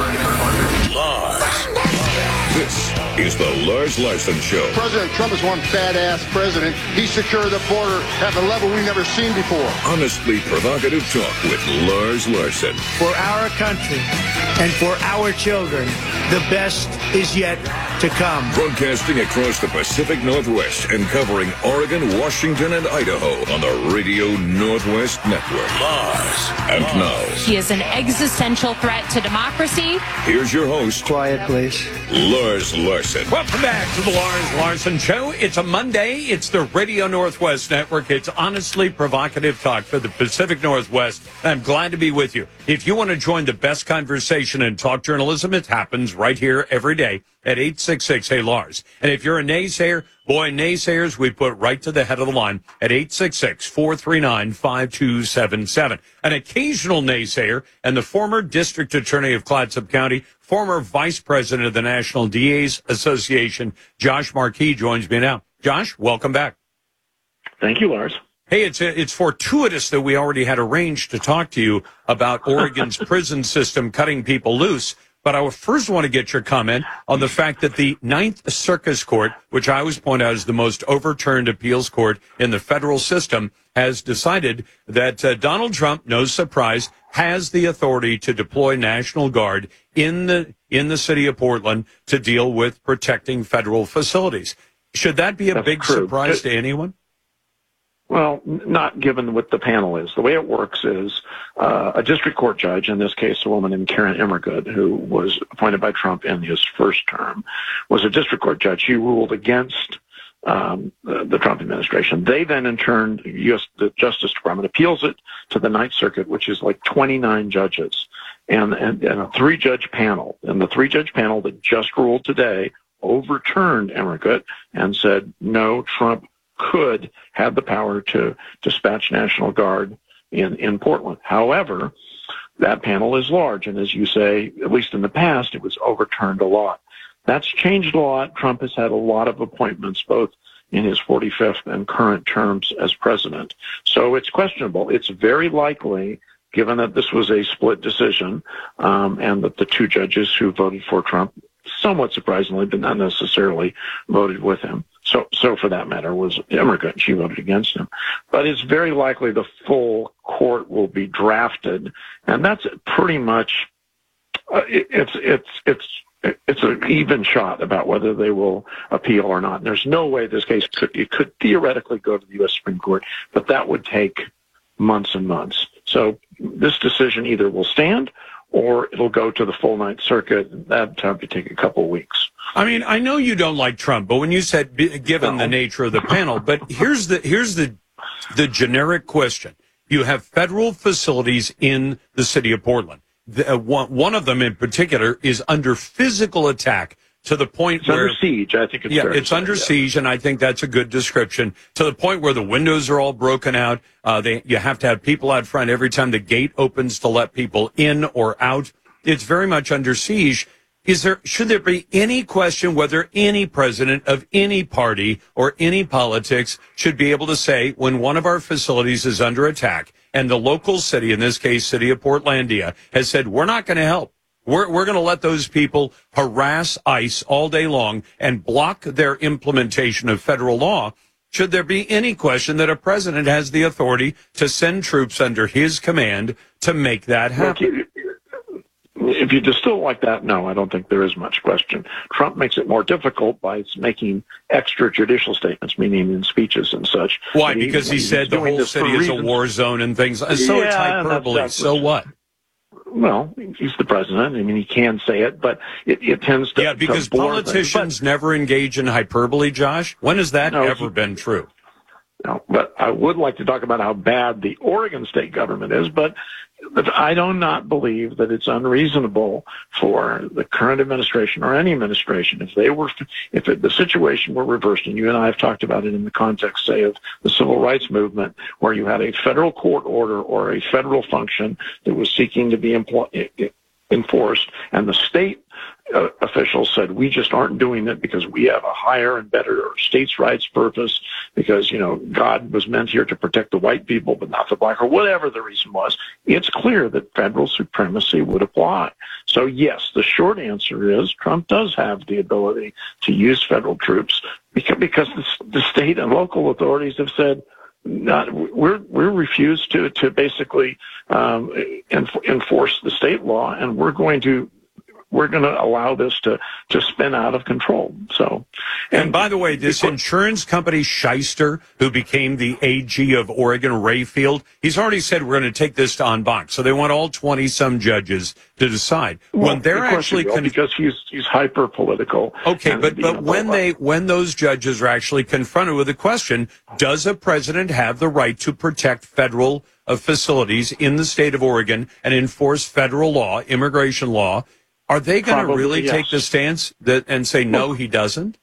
air. Lars. This is the Lars Larson Show. President Trump is one badass president. He secured the border at a level we've never seen before. Honestly provocative talk with Lars Larson. For our country and for our children, the best is yet to come. Broadcasting across the Pacific Northwest and covering Oregon, Washington, and Idaho on the Radio Northwest Network. Lars. And now, He is an existential threat to democracy. here's your host, Quiet, please. Lars Larson. Welcome back to the Lars Larson Show. It's a Monday. It's the Radio Northwest Network. It's honestly provocative talk for the Pacific Northwest. I'm glad to be with you. If you want to join the best conversation in talk journalism, it happens right here every day at eight six six, hey Lars. And if you're a naysayer, boy, naysayers, we put right to the head of the line at eight six six, four three nine, five two seven seven. An occasional naysayer and the former district attorney of Clatsop County, former vice president of the National D A's Association, Josh Markey, joins me now. Josh, welcome back. Thank you, Lars. Hey, it's it's fortuitous that we already had arranged to talk to you about Oregon's prison system cutting people loose. But I first want to get your comment on the fact that the Ninth Circus Court, which I always point out is the most overturned appeals court in the federal system, has decided that uh, Donald Trump, no surprise, has the authority to deploy National Guard in the in the city of Portland to deal with protecting federal facilities. Should that be a That's big true. surprise It, to anyone? Well, not given what the panel is. The way it works is uh, a district court judge, in this case a woman named Karen Emmergood, who was appointed by Trump in his first term, was a district court judge. She ruled against um, the, the Trump administration. They then, in turn, U S the Justice Department appeals it to the Ninth Circuit, which is like twenty-nine judges, and, and, and a three-judge panel. And the three-judge panel that just ruled today overturned Emmergood and said, no, Trump could have the power to dispatch National Guard in, in Portland. However, that panel is large, and as you say, at least in the past, it was overturned a lot. That's changed a lot. Trump has had a lot of appointments, both in his forty-fifth and current terms as president. So it's questionable. It's very likely, given that this was a split decision, um, and that the two judges who voted for Trump, somewhat surprisingly, but not necessarily, voted with him. So, so for that matter, was Emmergood. She voted against him. But it's very likely the full court will be drafted, and that's pretty much uh, it, it's it's it's it's an even shot about whether they will appeal or not. And there's no way this case could it could theoretically go to the U S Supreme Court, but that would take months and months. So this decision either will stand or it'll go to the full Ninth Circuit. That'd have to take a couple of weeks. I mean, I know you don't like Trump, but when you said given no. the nature of the panel, but here's the here's the the generic question. You have federal facilities in the city of Portland. The, uh, one, one of them in particular is under physical attack to the point it's where under siege. I think it's yeah, fair it's to say, under yeah. siege, and I think that's a good description. To the point where the windows are all broken out. Uh, they you have to have people out front every time the gate opens to let people in or out. It's very much under siege. Is there should there be any question whether any president of any party or any politics should be able to say when one of our facilities is under attack and the local city, in this case, city of Portlandia, has said we're not going to help. We're, we're going to let those people harass ICE all day long and block their implementation of federal law. Should there be any question that a president has the authority to send troops under his command to make that happen? If you distill like that, no, I don't think there is much question. Trump makes it more difficult by making extrajudicial statements, meaning in speeches and such. Why? He, because he said the whole city is a war zone and things. So yeah, it's hyperbole. That's, that's so what? Well, he's the president. I mean, he can say it, but it, it tends to. Yeah, because to bore politicians never engage in hyperbole, Josh. When has that no, ever he, been true? Now, but I would like to talk about how bad the Oregon state government is, but I do not believe that it's unreasonable for the current administration or any administration, if they were, if it, the situation were reversed, and you and I have talked about it in the context, say, of the civil rights movement, where you had a federal court order or a federal function that was seeking to be employed, enforced, and the state uh, officials said, we just aren't doing it because we have a higher and better states' rights purpose, because, you know, God was meant here to protect the white people but not the black, or whatever the reason was. It's clear that federal supremacy would apply. So, yes, the short answer is Trump does have the ability to use federal troops because, because the, the state and local authorities have said, Not, we're we're refused to to basically um, enf- enforce the state law, and we're going to we're going to allow this to to spin out of control. So, and, and by the way, this because, insurance company Shyster, who became the A G of Oregon, Rayfield, he's already said we're going to take this to en banc. So they want all twenty some judges to decide well, when they're actually con- because he's he's hyper political. Okay, but but when they when those judges are actually confronted with the question, does a president have the right to protect federal uh, facilities in the state of Oregon and enforce federal law, immigration law? Are they going to really yes. take the stance that and say no, well, he doesn't?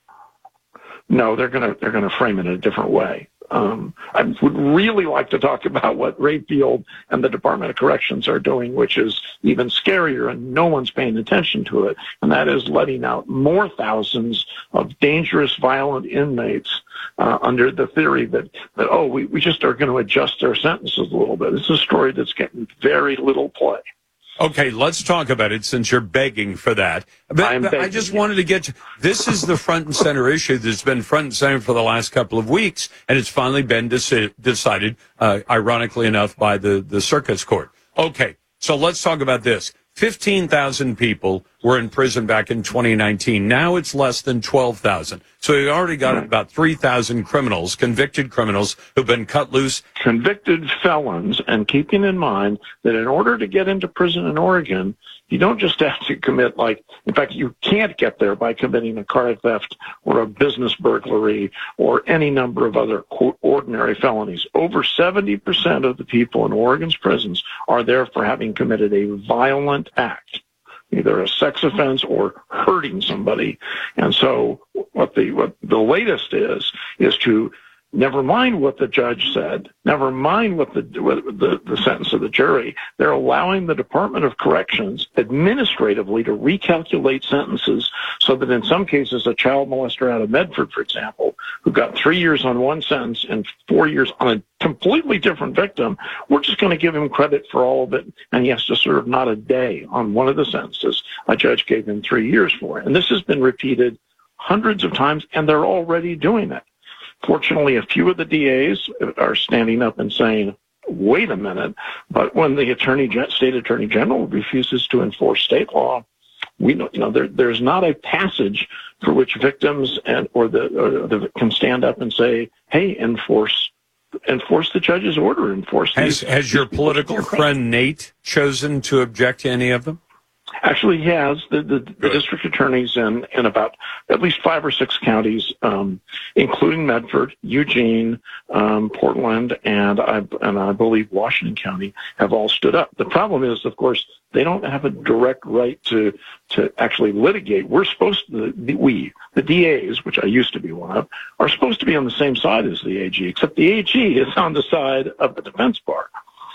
No, they're going to they're going to frame it in a different way. Um, I would really like to talk about what Rayfield and the Department of Corrections are doing, which is even scarier, and no one's paying attention to it, and that is letting out more thousands of dangerous, violent inmates uh, under the theory that, that oh, we, we just are going to adjust their sentences a little bit. It's a story that's getting very little play. Okay, let's talk about it since you're begging for that. But, but I just wanted to get to, this is the front and center issue that's been front and center for the last couple of weeks, and it's finally been deci- decided, uh, ironically enough, by the, the circuits court. Okay, so let's talk about this. fifteen thousand people were in prison back in twenty nineteen. Now it's less than twelve thousand. So we already got about three thousand criminals, convicted criminals, who've been cut loose. Convicted felons, and keeping in mind that in order to get into prison in Oregon, you don't just have to commit, like, in fact, you can't get there by committing a car theft or a business burglary or any number of other, quote, ordinary felonies. Over seventy percent of the people in Oregon's prisons are there for having committed a violent act, either a sex offense or hurting somebody. And so what the what the latest is, is to never mind what the judge said, never mind what the, what the the sentence of the jury, they're allowing the Department of Corrections administratively to recalculate sentences so that in some cases a child molester out of Medford, for example, who got three years on one sentence and four years on a completely different victim, we're just going to give him credit for all of it, and he has to serve not a day on one of the sentences a judge gave him three years for. And this has been repeated hundreds of times, and they're already doing it. Fortunately, a few of the D As are standing up and saying, wait a minute, but when the attorney, state attorney general refuses to enforce state law, we know, you know, there, there's not a passage for which victims and or the, or the can stand up and say, hey, enforce enforce the judge's order, enforce Has, these, has your political friend Nate chosen to object to any of them? Actually, he has. The, the, the district attorneys in, in about at least five or six counties, um, including Medford, Eugene, um, Portland, and I, and I believe Washington County, have all stood up. The problem is, of course, they don't have a direct right to to actually litigate. We're supposed to, the, we, the D As, which I used to be one of, are supposed to be on the same side as the A G, except the A G is on the side of the defense bar.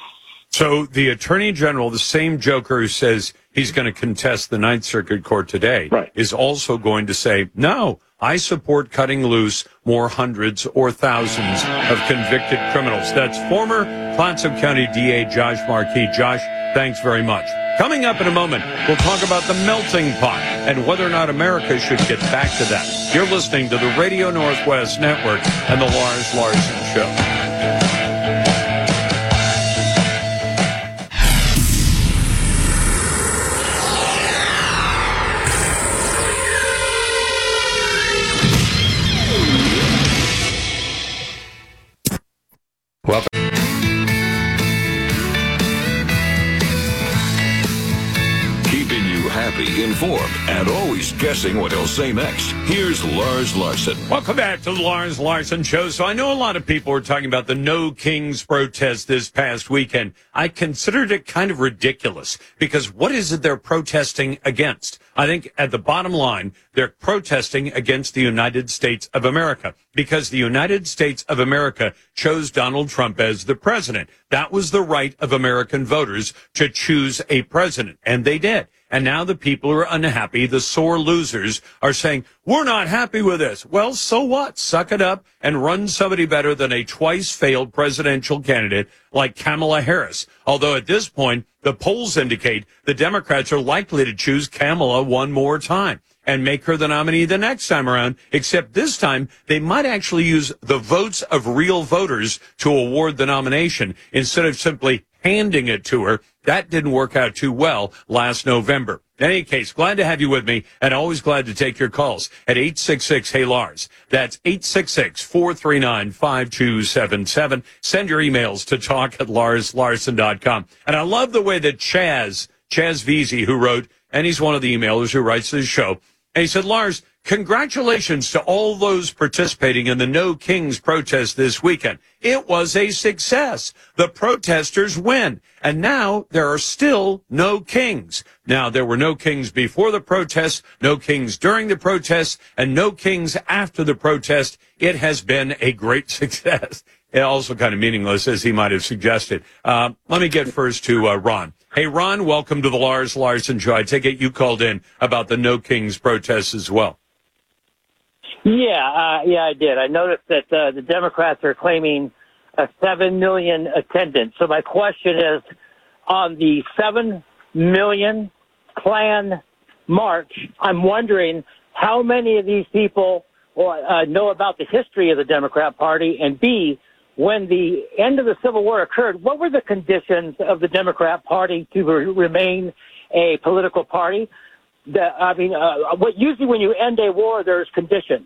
So the Attorney General, the same joker who says he's going to contest the Ninth Circuit Court today, right, is also going to say, no, I support cutting loose more hundreds or thousands of convicted criminals. That's former Clatsop County D A Josh Markey. Josh, thanks very much. Coming up in a moment, we'll talk about the melting pot and whether or not America should get back to that. You're listening to the Radio Northwest Network and the Lars Larson Show. Welcome. Keeping you happy, informed, informed and always guessing what he'll say next. Here's Lars Larson. Welcome back to the Lars Larson Show. So I know a lot of people were talking about the No Kings protest this past weekend. I considered it kind of ridiculous because what is it they're protesting against? I think at the bottom line, they're protesting against the United States of America because the United States of America chose Donald Trump as the president. That was the right of American voters to choose a president, and they did. And now the people are unhappy. The sore losers are saying, we're not happy with this. Well, so what? Suck it up and run somebody better than a twice failed presidential candidate like Kamala Harris. Although at this point, the polls indicate the Democrats are likely to choose Kamala one more time and make her the nominee the next time around, except this time they might actually use the votes of real voters to award the nomination instead of simply handing it to her. That didn't work out too well last November. In any case, glad to have you with me, and always glad to take your calls at eight six six, hey Lars. That's eight six six, four three nine, five two seven seven. Send your emails to talk at lars larson dot com. And I love the way that Chaz, Chaz Veazey, who wrote, and he's one of the emailers who writes this show, and he said, Lars, congratulations to all those participating in the No Kings protest this weekend. It was a success. The protesters win. And now there are still no kings. Now, there were no kings before the protest, no kings during the protest, and no kings after the protest. It has been a great success. It also kind of meaningless, as he might have suggested. Uh, let me get first to uh, Ron. Hey, Ron, welcome to the Lars Larson Show. I take it you called in about the No Kings protests as well. Yeah, uh, yeah, I did. I noticed that uh, the Democrats are claiming a seven million attendance. So my question is, on the seven million Klan march, I'm wondering how many of these people uh, know about the history of the Democrat Party, and B, when the end of the Civil War occurred, what were the conditions of the Democrat Party to re- remain a political party? The, I mean, uh, what usually when you end a war, there's conditions.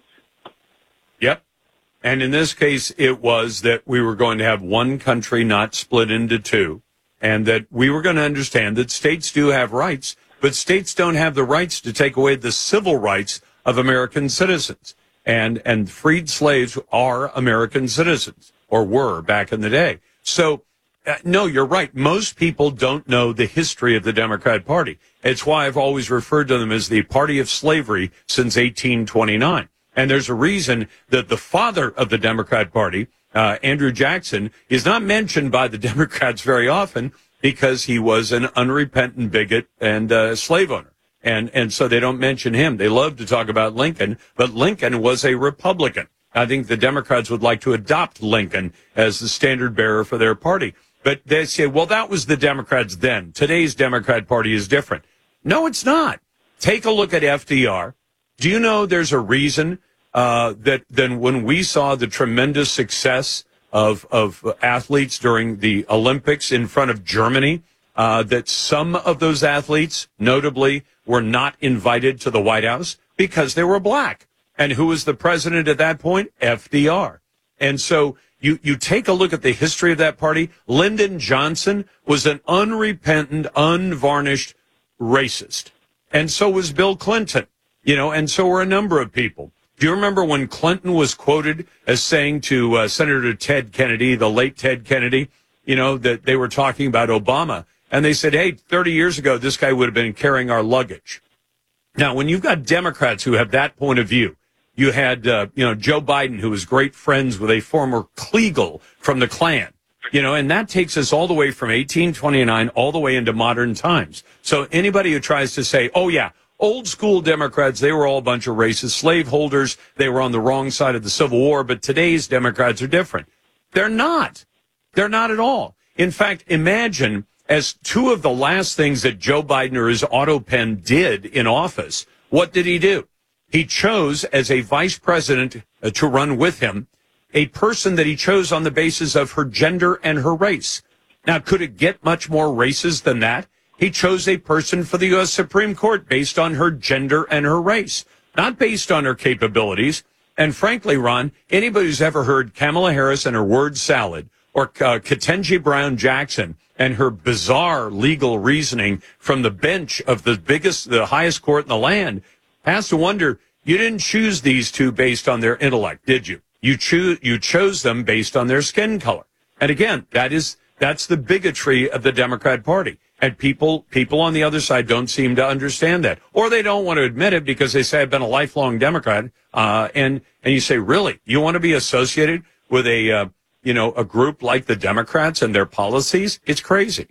Yep. And in this case, it was that we were going to have one country not split into two, and that we were going to understand that states do have rights, but states don't have the rights to take away the civil rights of American citizens. And, and freed slaves are American citizens, or were back in the day. So, uh, no, you're right. Most people don't know the history of the Democrat Party. It's why I've always referred to them as the party of slavery since eighteen twenty-nine. And there's a reason that the father of the Democrat Party, uh, Andrew Jackson, is not mentioned by the Democrats very often because he was an unrepentant bigot and uh, slave owner. And, and so they don't mention him. They love to talk about Lincoln, but Lincoln was a Republican. I think the Democrats would like to adopt Lincoln as the standard bearer for their party. But they say, well, that was the Democrats then. Today's Democrat Party is different. No, it's not. Take a look at F D R. Do you know there's a reason uh, that then when we saw the tremendous success of, of athletes during the Olympics in front of Germany, uh, that some of those athletes, notably, were not invited to the White House because they were black. And who was the president at that point? F D R. And so you, you take a look at the history of that party. Lyndon Johnson was an unrepentant, unvarnished racist. And so was Bill Clinton. You know, and so were a number of people. Do you remember when Clinton was quoted as saying to uh, Senator Ted Kennedy, the late Ted Kennedy, you know, that they were talking about Obama, and they said, hey, thirty years ago, this guy would have been carrying our luggage. Now, when you've got Democrats who have that point of view, you had, uh, you know, Joe Biden, who was great friends with a former Kleagle from the Klan, you know, and that takes us all the way from eighteen twenty-nine all the way into modern times. So anybody who tries to say, oh, yeah, old school Democrats, they were all a bunch of racist slaveholders. They were on the wrong side of the Civil War, but today's Democrats are different. They're not. They're not at all. In fact, imagine as two of the last things that Joe Biden or his auto pen did in office, what did he do? He chose as a vice president uh, to run with him a person that he chose on the basis of her gender and her race. Now, could it get much more racist than that? He chose a person for the U S Supreme Court based on her gender and her race, not based on her capabilities. And frankly, Ron, anybody who's ever heard Kamala Harris and her word salad or uh, Ketanji Brown Jackson and her bizarre legal reasoning from the bench of the biggest, the highest court in the land, has to wonder, you didn't choose these two based on their intellect, did you? You choose, you chose them based on their skin color. And again, that is, that's the bigotry of the Democrat Party. And people, people on the other side don't seem to understand that, or they don't want to admit it because they say, I've been a lifelong Democrat. Uh, and, and you say, really, you want to be associated with a, uh, you know, a group like the Democrats and their policies? It's crazy.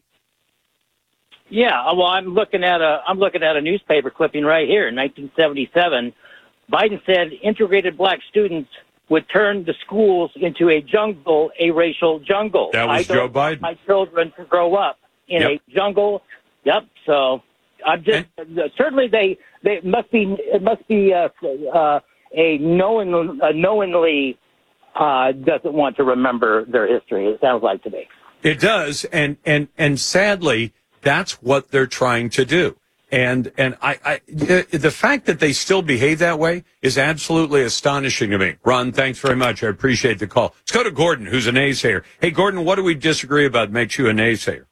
Yeah. Well, I'm looking at a, I'm looking at a newspaper clipping right here in nineteen seventy-seven. Biden said integrated black students would turn the schools into a jungle, a racial jungle. That was I Joe don't Biden. want my children to grow up in Yep. a jungle. Yep. So I'm just And- uh, certainly they they must be it must be uh, uh, a knowing uh, knowingly uh, doesn't want to remember their history. It sounds like to me. It does, and and and sadly, that's what they're trying to do. And and I, I the fact that they still behave that way is absolutely astonishing to me. Ron, thanks very much. I appreciate the call. Let's go to Gordon, who's a naysayer. Hey, Gordon, what do we disagree about that makes you a naysayer?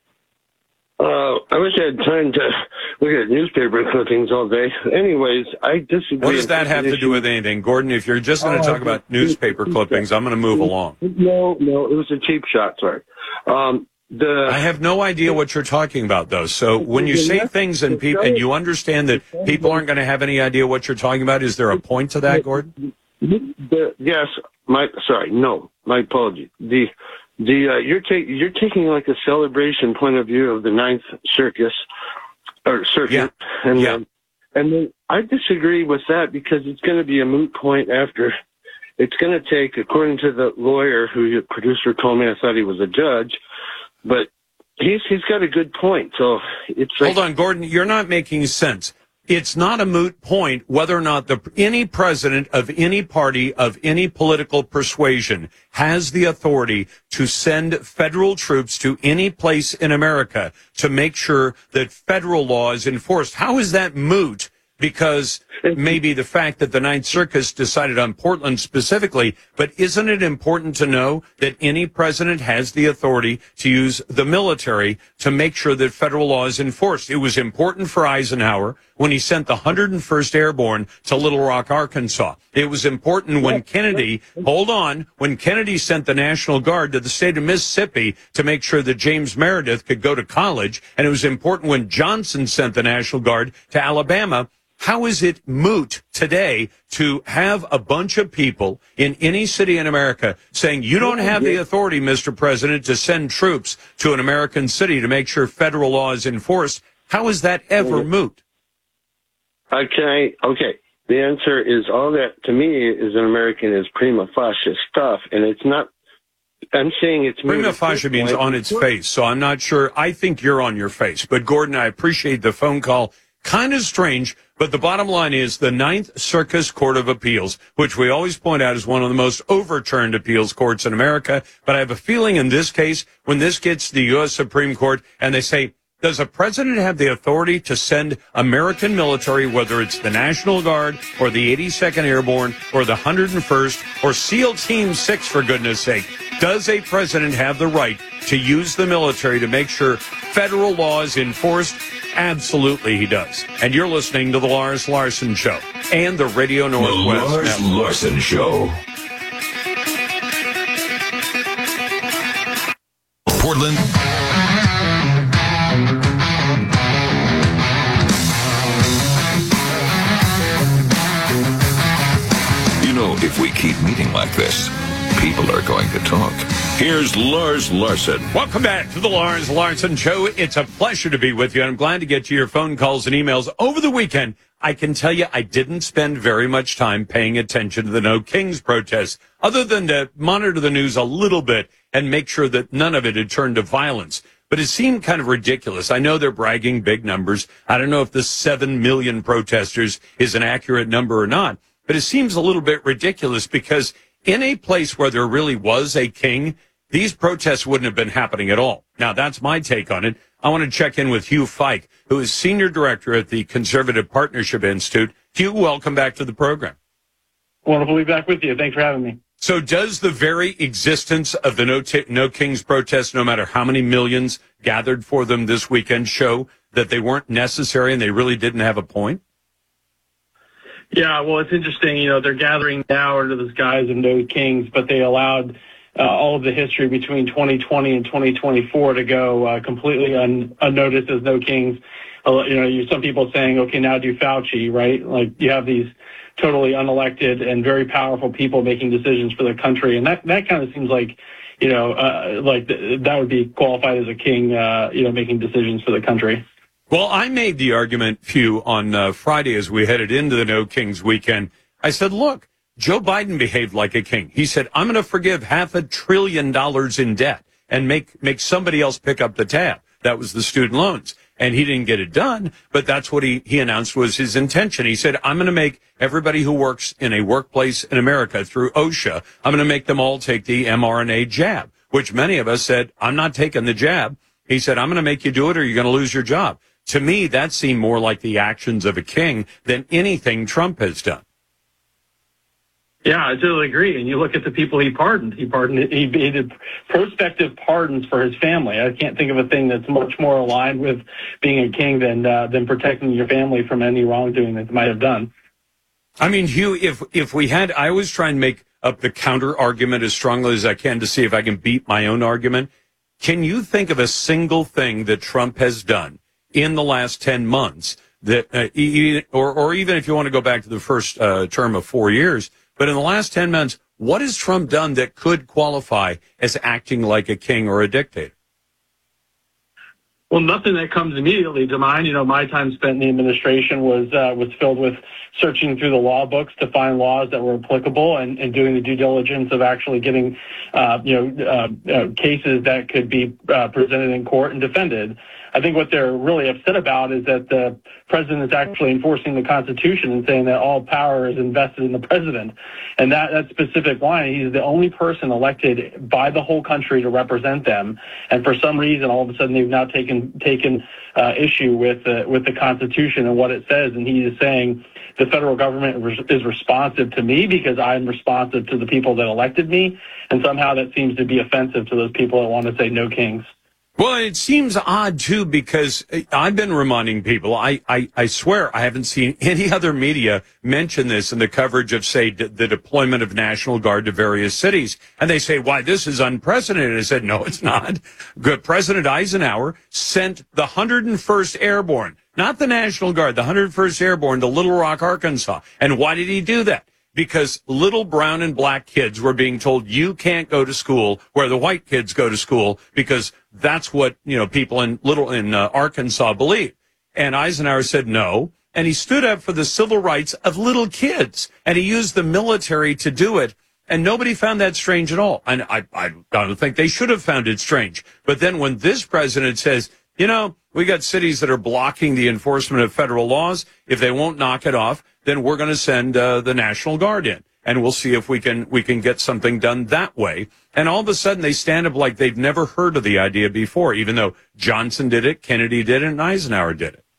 Uh, I wish I had time to look at newspaper clippings all day. Anyways, I disagree. What does that have to do with anything? Gordon, if you're just going to Oh, talk about newspaper clippings, I'm going to move along. No, no, it was a cheap shot, sorry. Um, the I have no idea what you're talking about, though. So when you say things and people, and you understand that people aren't going to have any idea what you're talking about, is there a point to that, Gordon? The, yes, my sorry, no, my apology. The the uh, you're taking you're taking like a celebration point of view of the Ninth Circus or circuit, Yeah. and Yeah. then and then I disagree with that because it's going to be a moot point after. It's going to take, according to the lawyer who your producer told me, I thought he was a judge, but he's he's got a good point. So it's like, Hold on, Gordon, you're not making sense. It's not a moot point whether or not the any president of any party of any political persuasion has the authority to send federal troops to any place in America to make sure that federal law is enforced. How is that moot? Because maybe the fact that the Ninth Circus decided on Portland specifically, but isn't it important to know that any president has the authority to use the military to make sure that federal law is enforced? It was important for Eisenhower when he sent the one hundred first Airborne to Little Rock, Arkansas. It was important when Kennedy, hold on, when Kennedy sent the National Guard to the state of Mississippi to make sure that James Meredith could go to college. And it was important when Johnson sent the National Guard to Alabama. How is it moot today to have a bunch of people in any city in America saying you don't have the authority, Mister President, to send troops to an American city to make sure federal law is enforced? How is that ever moot? okay, okay. The answer is all that to me is an American is prima facie stuff, and it's not. I'm saying it's moot Prima at facie this means point. on its face, so I'm not sure. I think you're on your face. But, Gordon, I appreciate the phone call. Kind of strange, but the bottom line is the Ninth Circus Court of Appeals, which we always point out is one of the most overturned appeals courts in America. But I have a feeling in this case, when this gets to the U S Supreme Court and they say, does a president have the authority to send American military, whether it's the National Guard or the eighty-second Airborne or the one hundred first or SEAL Team six, for goodness sake? Does a president have the right to use the military to make sure federal law is enforced? Absolutely, he does. And you're listening to The Lars Larson Show and the Radio Northwest The Lars Network. Larson Show. Portland. You know, if we keep meeting like this, people are going to talk. Here's Lars Larson. Welcome back to the Lars Larson Show. It's a pleasure to be with you. I'm glad to get to your phone calls and emails. Over the weekend, I can tell you I didn't spend very much time paying attention to the No Kings protests, other than to monitor the news a little bit and make sure that none of it had turned to violence. But it seemed kind of ridiculous. I know they're bragging big numbers. I don't know if the seven million protesters is an accurate number or not, but it seems a little bit ridiculous because in a place where there really was a king, these protests wouldn't have been happening at all. Now, that's my take on it. I want to check in with Hugh Fike, who is Senior Director at the Conservative Partnership Institute. Hugh, welcome back to the program. Wonderful to be back with you. Thanks for having me. So does the very existence of the No, T- no Kings protest, no matter how many millions gathered for them this weekend, show that they weren't necessary and they really didn't have a point? Yeah, well, it's interesting. You know, they're gathering now under the guise of No Kings, but they allowed uh, all of the history between twenty twenty and twenty twenty-four to go uh, completely un- unnoticed as No Kings. Uh, you know, you, some people saying, okay, now do Fauci, right? Like you have these totally unelected and very powerful people making decisions for the country. And that, that kind of seems like, you know, uh, like th- that would be qualified as a king, uh, you know, making decisions for the country. Well, I made the argument, Hugh, on uh, Friday as we headed into the No Kings weekend. I said, look, Joe Biden behaved like a king. He said, I'm going to forgive half a trillion dollars in debt and make, make somebody else pick up the tab. That was the student loans. And he didn't get it done, but that's what he, he announced was his intention. He said, I'm going to make everybody who works in a workplace in America through OSHA, I'm going to make them all take the mRNA jab, which many of us said, I'm not taking the jab. He said, I'm going to make you do it or you're going to lose your job. To me, that seemed more like the actions of a king than anything Trump has done. Yeah, I totally agree. And you look at the people he pardoned. He pardoned, he did prospective pardons for his family. I can't think of a thing that's much more aligned with being a king than uh, than protecting your family from any wrongdoing that they might have done. I mean, Hugh, if if we had, I always try and make up the counter argument as strongly as I can to see if I can beat my own argument. Can you think of a single thing that Trump has done in the last ten months that, uh, e- or or even if you want to go back to the first uh, term of four years, but in the last ten months, what has Trump done that could qualify as acting like a king or a dictator? Well, nothing that comes immediately to mind. You know, my time spent in the administration was uh, was filled with searching through the law books to find laws that were applicable and, and doing the due diligence of actually getting, uh, you know, uh, uh, cases that could be uh, presented in court and defended. I think what they're really upset about is that the president is actually enforcing the Constitution and saying that all power is invested in the president. And that, that specific line, he's the only person elected by the whole country to represent them. And for some reason, all of a sudden, they've now taken taken uh, issue with uh, with the Constitution and what it says. And he is saying the federal government is responsive to me because I'm responsive to the people that elected me. And somehow that seems to be offensive to those people that want to say no kings. Well, it seems odd, too, because I've been reminding people, I, I, I swear I haven't seen any other media mention this in the coverage of, say, d- the deployment of National Guard to various cities. And they say, why, this is unprecedented. I said, no, it's not. Good. President Eisenhower sent the one hundred first Airborne, not the National Guard, the one hundred first Airborne to Little Rock, Arkansas. And why did he do that? Because little brown and black kids were being told you can't go to school where the white kids go to school because that's what, you know, people in little in uh, Arkansas believe. And Eisenhower said no. And he stood up for the civil rights of little kids. And he used the military to do it. And nobody found that strange at all. And I, I don't think they should have found it strange. But then when this president says, you know, we got cities that are blocking the enforcement of federal laws. If they won't knock it off, then we're going to send uh, the National Guard in. And we'll see if we can we can get something done that way. And all of a sudden, they stand up like they've never heard of the idea before, even though Johnson did it, Kennedy did it, and Eisenhower did it.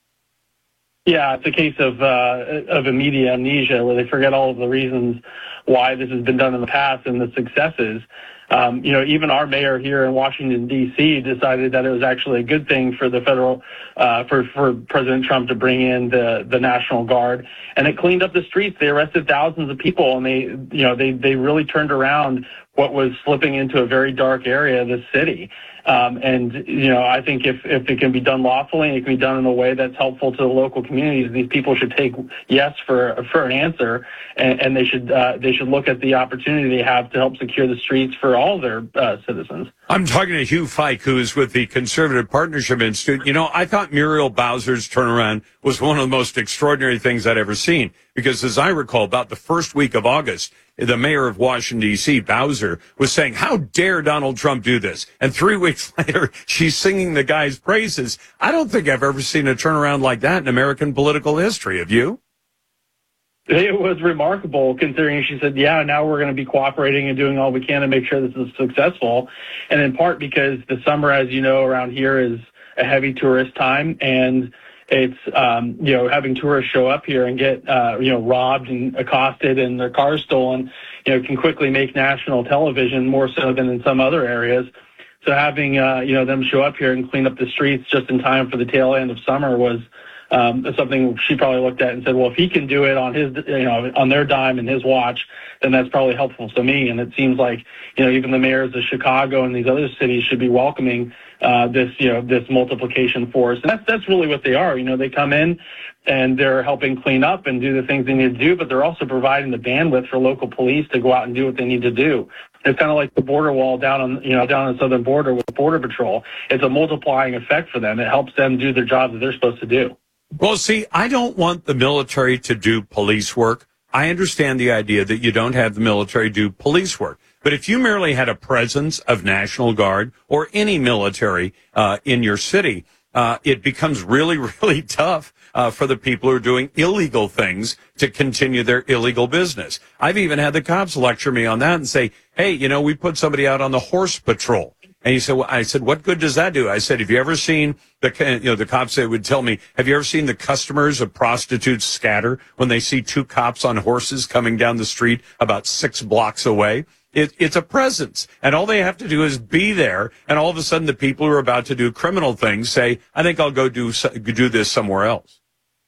Yeah, it's a case of uh, of immediate amnesia where they forget all of the reasons why this has been done in the past and the successes. Um, you know, even our mayor here in Washington, D C decided that it was actually a good thing for the federal, uh, for, for President Trump to bring in the, the National Guard. And it cleaned up the streets. They arrested thousands of people, and they, you know, they, they really turned around what was slipping into a very dark area of the city. Um, and, you know, I think if, if it can be done lawfully and it can be done in a way that's helpful to the local communities, these people should take yes for for an answer, and, and they should uh, they should look at the opportunity they have to help secure the streets for all their uh, citizens. I'm talking to Hugh Fike, who is with the Conservative Partnership Institute. You know, I thought Muriel Bowser's turnaround was one of the most extraordinary things I'd ever seen, because as I recall, about the first week of August, the mayor of Washington, D C, Bowser, was saying, how dare Donald Trump do this? And three weeks later, she's singing the guy's praises. I don't think I've ever seen a turnaround like that in American political history. Have you? It was remarkable, considering she said, yeah, now we're going to be cooperating and doing all we can to make sure this is successful. And in part because the summer, as you know, around here is a heavy tourist time. And it's, um, you know, having tourists show up here and get, uh, you know, robbed and accosted and their cars stolen, you know, can quickly make national television more so than in some other areas. So having, uh, you know, them show up here and clean up the streets just in time for the tail end of summer was um, something she probably looked at and said, well, if he can do it on his, you know, on their dime and his watch, then that's probably helpful to me. And it seems like, you know, even the mayors of Chicago and these other cities should be welcoming uh, this, you know, this multiplication force. And that's, that's really what they are. You know, they come in and they're helping clean up and do the things they need to do, but they're also providing the bandwidth for local police to go out and do what they need to do. It's kind of like the border wall down on, you know, down on the southern border with Border Patrol. It's a multiplying effect for them. It helps them do their jobs that they're supposed to do. Well, see, I don't want the military to do police work. I understand the idea that you don't have the military do police work. But if you merely had a presence of National Guard or any military uh, in your city, uh, it becomes really, really tough uh, for the people who are doing illegal things to continue their illegal business. I've even had the cops lecture me on that and say, hey, you know, we put somebody out on the horse patrol. And he said, well, I said, what good does that do? I said, have you ever seen the, you know, the cops, they would tell me, have you ever seen the customers of prostitutes scatter when they see two cops on horses coming down the street about six blocks away? It, it's a presence. And all they have to do is be there. And all of a sudden, the people who are about to do criminal things say, I think I'll go do, do this somewhere else.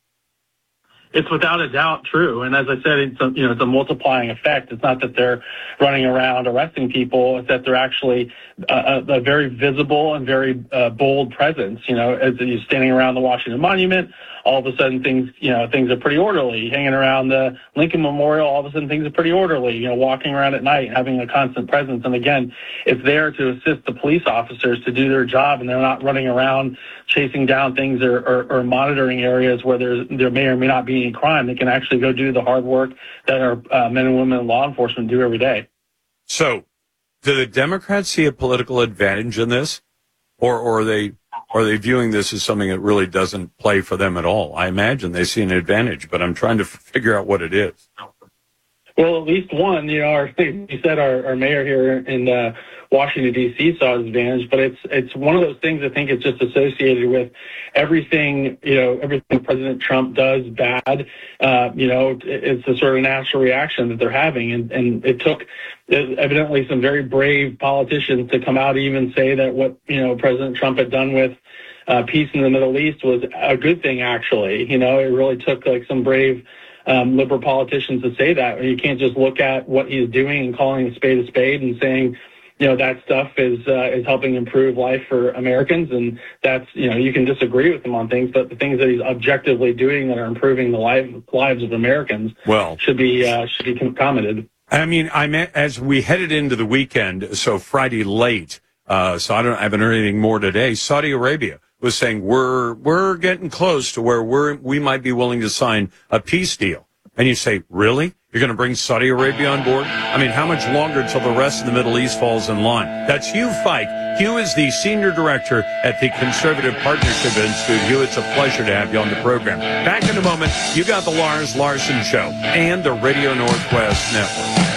It's without a doubt true. And as I said, it's a, you know, it's a multiplying effect. It's not that they're running around arresting people. It's that they're actually uh, a, a very visible and very uh, bold presence. You know, as you're standing around the Washington Monument, all of a sudden things, you know, things are pretty orderly. Hanging around the Lincoln Memorial, all of a sudden things are pretty orderly. You know, walking around at night, having a constant presence. And again, it's there to assist the police officers to do their job, and they're not running around chasing down things or, or, or monitoring areas where there's, there may or may not be any crime. They can actually go do the hard work that our uh, men and women in law enforcement do every day. So, do the Democrats see a political advantage in this, or, or are they or are they viewing this as something that really doesn't play for them at all? I imagine they see an advantage, but I'm trying to f- figure out what it is. Well, at least one, you know, our, you said our, our mayor here in uh, Washington, D C saw his advantage, but it's it's one of those things I think it's just associated with everything, you know, everything President Trump does bad. Uh, you know, it's a sort of natural reaction that they're having. And, and it took evidently some very brave politicians to come out and even say that what, you know, President Trump had done with uh, peace in the Middle East was a good thing, actually. You know, it really took like some brave Um, liberal politicians to say that. You can't just look at what he's doing and calling a spade a spade and saying, you know, that stuff is uh, is helping improve life for Americans. And that's, you know, you can disagree with him on things, but the things that he's objectively doing that are improving the life, lives of Americans well, should be uh, should be commented. I mean, I meant as we headed into the weekend, so Friday late, uh, so I don't I haven't heard anything more today. Saudi Arabia was saying we're we're getting close to where we're we might be willing to sign a peace deal. And you say, really? You're going to bring Saudi Arabia on board? I mean, how much longer until the rest of the Middle East falls in line? That's Hugh Fike. Hugh is the senior director at the Conservative Partnership Institute. Hugh, it's a pleasure to have you on the program. Back in a moment, you got the Lars Larson Show and the Radio Northwest Network.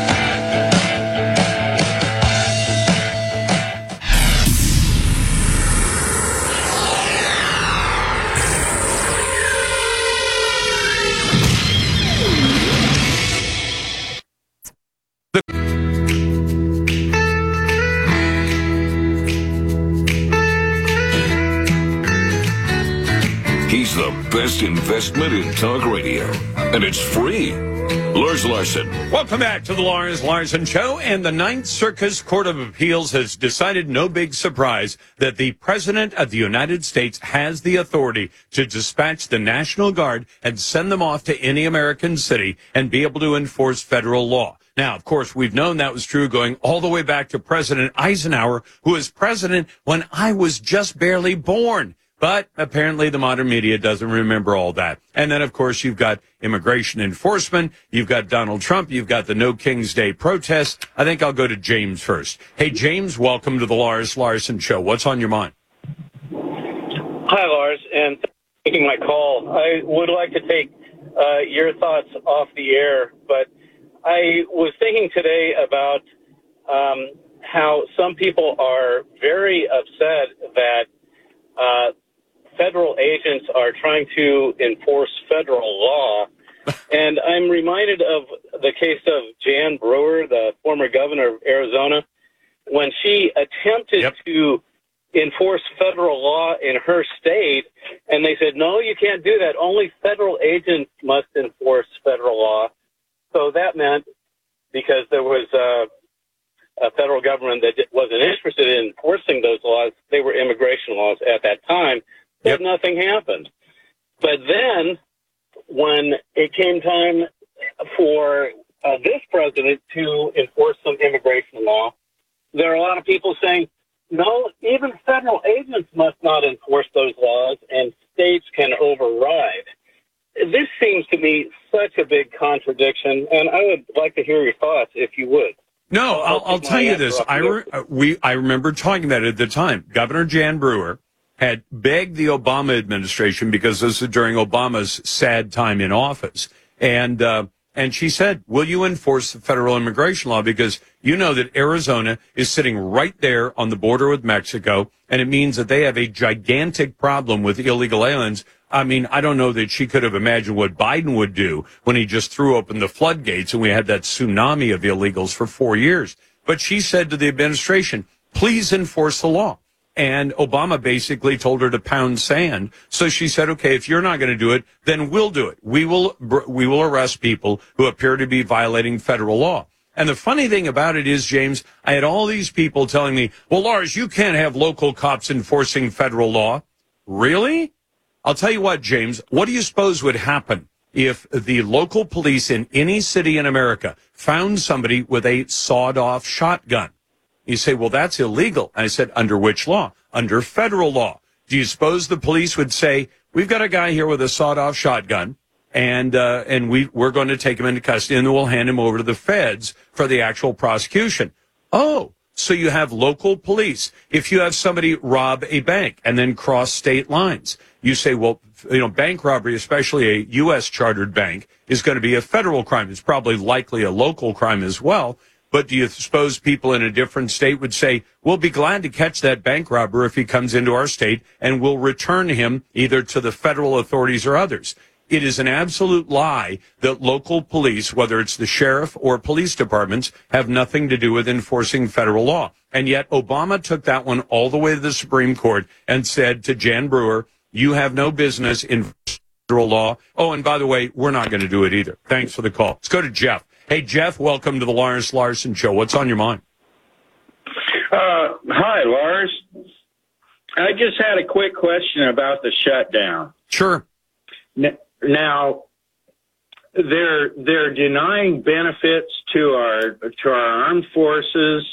He's the best investment in talk radio, and it's free. Lars Larson. Welcome back to the Lars Larson Show. And the Ninth Circuit Court of Appeals has decided, no big surprise, that the President of the United States has the authority to dispatch the National Guard and send them off to any American city and be able to enforce federal law. Now, of course, we've known that was true going all the way back to President Eisenhower, who was president when I was just barely born. But apparently the modern media doesn't remember all that. And then, of course, you've got immigration enforcement. You've got Donald Trump. You've got the No King's Day protests. I think I'll go to James first. Hey, James, welcome to the Lars Larson Show. What's on your mind? Hi, Lars, and thanks for taking my call. I would like to take uh, your thoughts off the air, but I was thinking today about um, how some people are very upset that uh, federal agents are trying to enforce federal law. And I'm reminded of the case of Jan Brewer, the former governor of Arizona, when she attempted yep. to enforce federal law in her state, and they said, no, you can't do that. Only federal agents must enforce federal law. So that meant, because there was uh, a federal government that wasn't interested in enforcing those laws, they were immigration laws at that time, but yep. nothing happened. But then, when it came time for uh, this president to enforce some immigration law, there are a lot of people saying, no, even federal agents must not enforce those laws, and states can override. This seems to me such a big contradiction, and I would like to hear your thoughts, if you would. No, I'll, I'll, I'll tell you this. I, re- we, I remember talking about it at the time. Governor Jan Brewer had begged the Obama administration, because this was during Obama's sad time in office, and uh, and she said, will you enforce the federal immigration law? Because you know that Arizona is sitting right there on the border with Mexico, and it means that they have a gigantic problem with illegal aliens. I mean, I don't know that she could have imagined what Biden would do when he just threw open the floodgates and we had that tsunami of illegals for four years. But she said to the administration, please enforce the law. And Obama basically told her to pound sand. So she said, okay, if you're not going to do it, then we'll do it. We will, we will arrest people who appear to be violating federal law. And the funny thing about it is, James, I had all these people telling me, well, Lars, you can't have local cops enforcing federal law. Really? I'll tell you what, James, what do you suppose would happen if the local police in any city in America found somebody with a sawed-off shotgun? You say, well, that's illegal. I said, under which law? Under federal law. Do you suppose the police would say, we've got a guy here with a sawed-off shotgun, and uh, and we, we're going to take him into custody, and then we'll hand him over to the feds for the actual prosecution? Oh, so you have local police. If you have somebody rob a bank and then cross state lines, you say, well, you know, bank robbery, especially a U S chartered bank, is going to be a federal crime. It's probably likely a local crime as well. But do you suppose people in a different state would say, we'll be glad to catch that bank robber if he comes into our state, and we'll return him either to the federal authorities or others? It is an absolute lie that local police, whether it's the sheriff or police departments, have nothing to do with enforcing federal law. And yet Obama took that one all the way to the Supreme Court and said to Jan Brewer, you have no business in federal law. Oh, and by the way, we're not going to do it either. Thanks for the call. Let's go to Jeff. Hey, Jeff, welcome to the Lars Larson Show. What's on your mind? Uh, hi, Lars. I just had a quick question about the shutdown. Sure. Now, they're they're denying benefits to our to our armed forces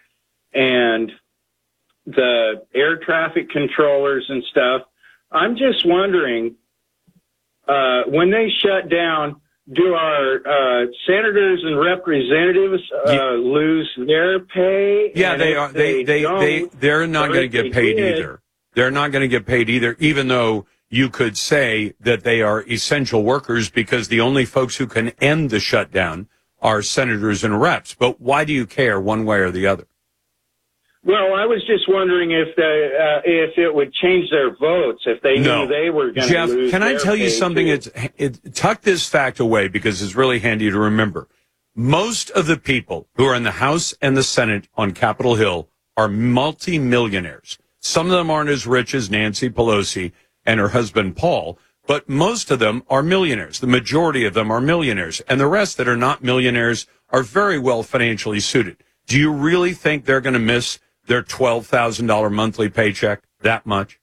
and the air traffic controllers and stuff. I'm just wondering, uh, when they shut down, do our uh, senators and representatives uh, yeah. lose their pay? Yeah, they are. They they they, they they're not going to get paid did, either. They're not going to get paid either, even though you could say that they are essential workers, because the only folks who can end the shutdown are senators and reps. But why do you care one way or the other? Well, I was just wondering if they, uh, if it would change their votes if they no. knew they were going to lose. Jeff, can I tell you something? It's, it, tuck this fact away, because it's really handy to remember. Most of the people who are in the House and the Senate on Capitol Hill are multimillionaires. Some of them aren't as rich as Nancy Pelosi and her husband Paul, but most of them are millionaires. The majority of them are millionaires, and the rest that are not millionaires are very well financially suited. Do you really think they're going to miss their twelve thousand dollars monthly paycheck that much?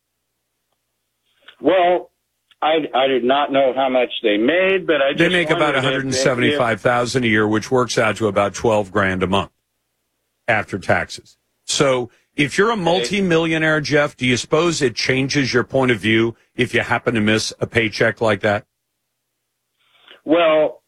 Well, I, I did not know how much they made, but I just they make about one hundred seventy-five thousand dollars a year, which works out to about twelve grand a month after taxes. So if you're a multimillionaire, Jeff, do you suppose it changes your point of view if you happen to miss a paycheck like that? Well,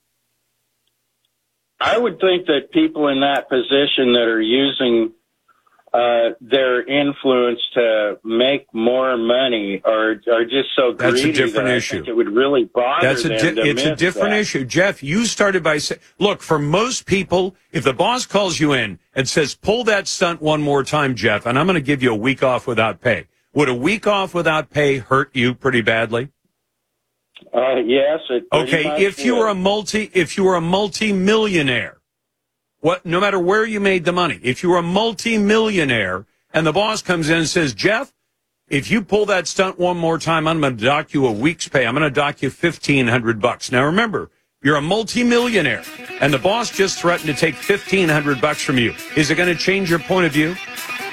I would think that people in that position that are using uh, their influence to make more money are are just so greedy. That's a different that issue. I think it would really bother That's a them. di- to it's a miss different that. issue. Jeff, you started by saying, look, for most people, if the boss calls you in and says, pull that stunt one more time, Jeff, and I'm going to give you a week off without pay. Would a week off without pay hurt you pretty badly? Uh, yes. It okay, if you were a multi, if you were a multi-millionaire, what, no matter where you made the money, if you were a multi-millionaire and the boss comes in and says, Jeff, if you pull that stunt one more time, I'm going to dock you a week's pay. I'm going to dock you fifteen hundred bucks. Now remember, you're a multi-millionaire and the boss just threatened to take fifteen hundred bucks from you. Is it going to change your point of view?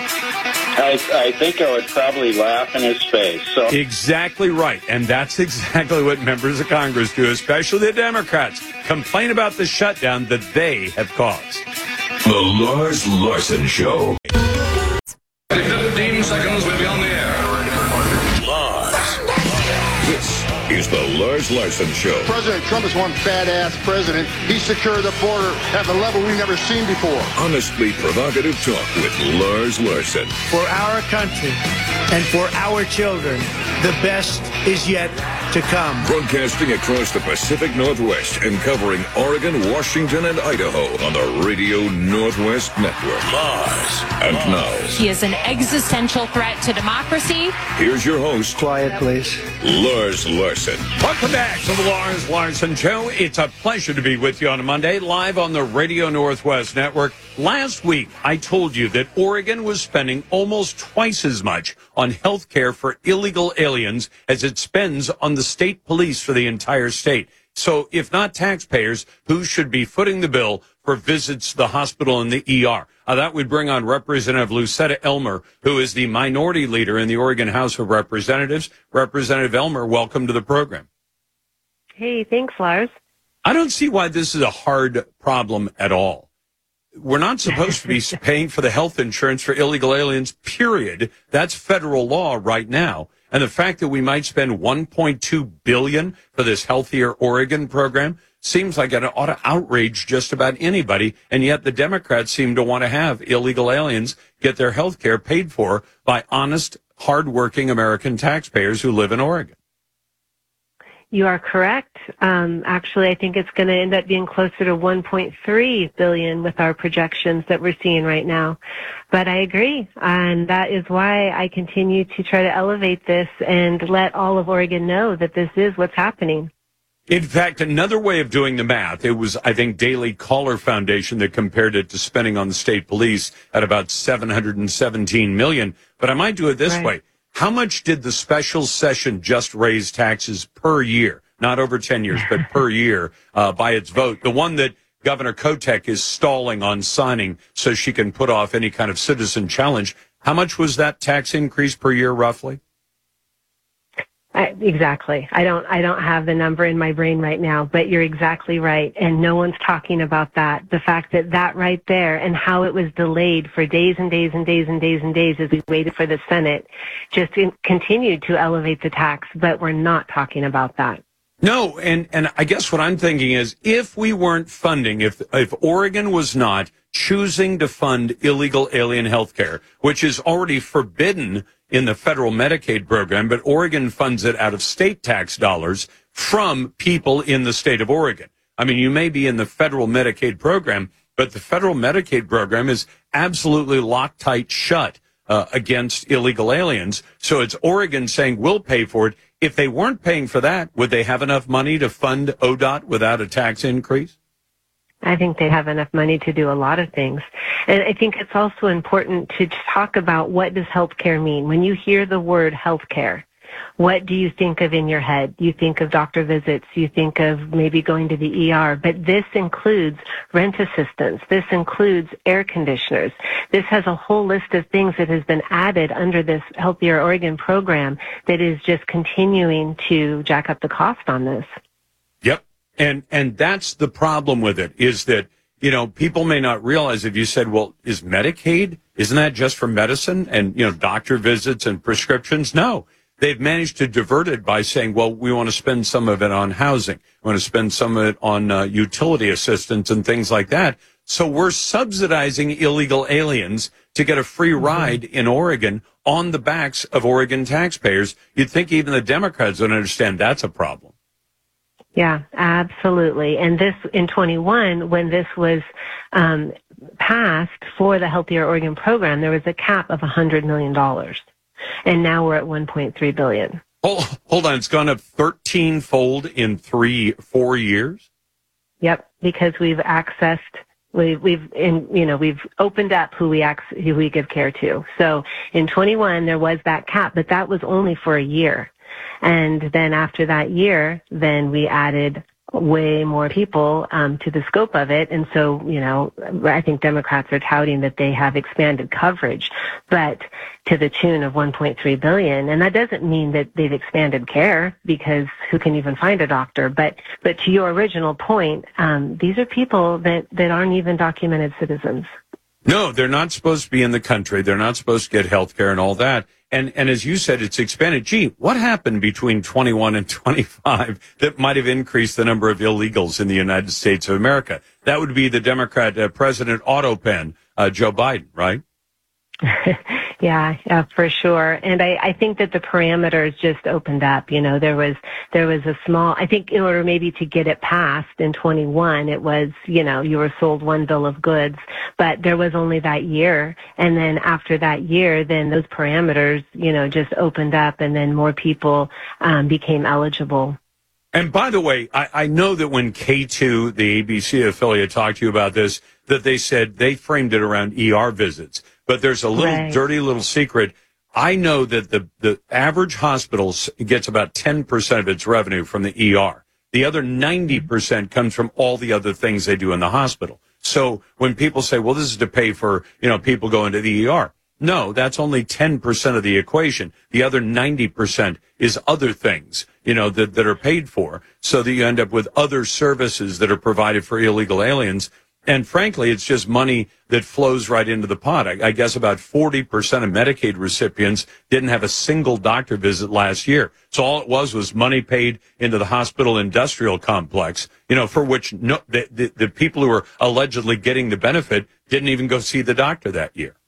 I, I think I would probably laugh in his face. So. Exactly right. And that's exactly what members of Congress do, especially the Democrats. Complain about the shutdown that they have caused. The Lars Larson Show. fifteen seconds, we'll be on the air. Lars. This is the Lars Larson Show. President Trump is one badass president. He secured the border at a level we've never seen before. Honestly provocative talk with Lars Larson. For our country and for our children, the best is yet to come. Broadcasting across the Pacific Northwest and covering Oregon, Washington, and Idaho on the Radio Northwest Network. Lars. And now, He is an existential threat to democracy. here's your host, Quiet, please. Lars Larson. Welcome back to the Lars Larson Show. It's a pleasure to be with you on a Monday, live on the Radio Northwest Network. Last week, I told you that Oregon was spending almost twice as much on health care for illegal aliens as it spends on the state police for the entire state. So if not taxpayers, who should be footing the bill for visits to the hospital and the E R? Uh, that would bring on Representative Lucetta Elmer, who is the minority leader in the Oregon House of Representatives. Representative Elmer, welcome to the program. Hey, thanks, Lars. I don't see why this is a hard problem at all. We're not supposed to be paying for the health insurance for illegal aliens, period. That's federal law right now. And the fact that we might spend one point two billion dollars for this Healthier Oregon program seems like it ought to outrage just about anybody. And yet the Democrats seem to want to have illegal aliens get their health care paid for by honest, hardworking American taxpayers who live in Oregon. You are correct. Um, actually, I think it's going to end up being closer to one point three billion dollars with our projections that we're seeing right now. But I agree, and that is why I continue to try to elevate this and let all of Oregon know that this is what's happening. In fact, another way of doing the math, it was, I think, Daily Caller Foundation that compared it to spending on the state police at about seven hundred seventeen million dollars. But I might do it this Right. way. How much did the special session just raise taxes per year? Not over ten years, but per year uh, by its vote. The one that Governor Kotek is stalling on signing so she can put off any kind of citizen challenge. How much was that tax increase per year, roughly? I, exactly. I don't, I don't have the number in my brain right now, but you're exactly right. And no one's talking about that. The fact that that right there and how it was delayed for days and days and days and days and days as we waited for the Senate just in, continued to elevate the tax, but we're not talking about that. No, and, and I guess what I'm thinking is if we weren't funding, if, if Oregon was not choosing to fund illegal alien health care, which is already forbidden in the federal Medicaid program, but Oregon funds it out of state tax dollars from people in the state of Oregon. I mean, you may be in the federal Medicaid program, but the federal Medicaid program is absolutely Loctite shut uh, against illegal aliens. So it's Oregon saying we'll pay for it. If they weren't paying for that, would they have enough money to fund O D O T without a tax increase? I think they have enough money to do a lot of things. And I think it's also important to talk about what does healthcare mean. When you hear the word healthcare, what do you think of in your head? You think of doctor visits. You think of maybe going to the E R. But this includes rent assistance. This includes air conditioners. This has a whole list of things that has been added under this Healthier Oregon program that is just continuing to jack up the cost on this. Yep. And and that's the problem with it, is that, you know, people may not realize if you said, well, is Medicaid, isn't that just for medicine and, you know, doctor visits and prescriptions? No. They've managed to divert it by saying, well, we want to spend some of it on housing. We want to spend some of it on uh, utility assistance and things like that. So we're subsidizing illegal aliens to get a free ride in Oregon on the backs of Oregon taxpayers. You'd think even the Democrats would understand that's a problem. Yeah, absolutely. And this in twenty-one, when this was um, passed for the Healthier Oregon program, there was a cap of one hundred million dollars. And now we're at one point three billion. Oh, hold on. It's gone up thirteen fold in three, four years. Yep. Because we've accessed, we've, we've, in, you know, we've opened up who we ac- who we give care to. So in twenty-one, there was that cap, but that was only for a year. And then after that year, then we added way more people um, to the scope of it. And so, you know, I think Democrats are touting that they have expanded coverage, but to the tune of one point three billion. And that doesn't mean that they've expanded care, because who can even find a doctor? But, but to your original point, um, these are people that, that aren't even documented citizens. No, they're not supposed to be in the country. They're not supposed to get health care and all that. And and as you said, it's expanded. Gee, what happened between twenty-one and twenty-five that might have increased the number of illegals in the United States of America? That would be the Democrat uh, President Autopen, uh, Joe Biden, right? Yeah, yeah, for sure. And I, I think that the parameters just opened up. You know, there was, there was a small, I think in order maybe to get it passed in twenty-one, it was, you know, you were sold one bill of goods, but there was only that year. And then after that year, then those parameters, you know, just opened up, and then more people um, became eligible. And by the way, I, I know that when K two, the A B C affiliate, talked to you about this, that they said they framed it around E R visits. But there's a little Right. dirty little secret. I know that the, the average hospital gets about ten percent of its revenue from the E R. The other ninety percent comes from all the other things they do in the hospital. So when people say, well, this is to pay for, you know, people going to the E R. No, that's only ten percent of the equation. The other ninety percent is other things, you know, that, that are paid for, so that you end up with other services that are provided for illegal aliens. And frankly, it's just money that flows right into the pot. I, I guess about forty percent of Medicaid recipients didn't have a single doctor visit last year. So all it was was money paid into the hospital industrial complex, you know, for which no, the, the, the people who were allegedly getting the benefit didn't even go see the doctor that year.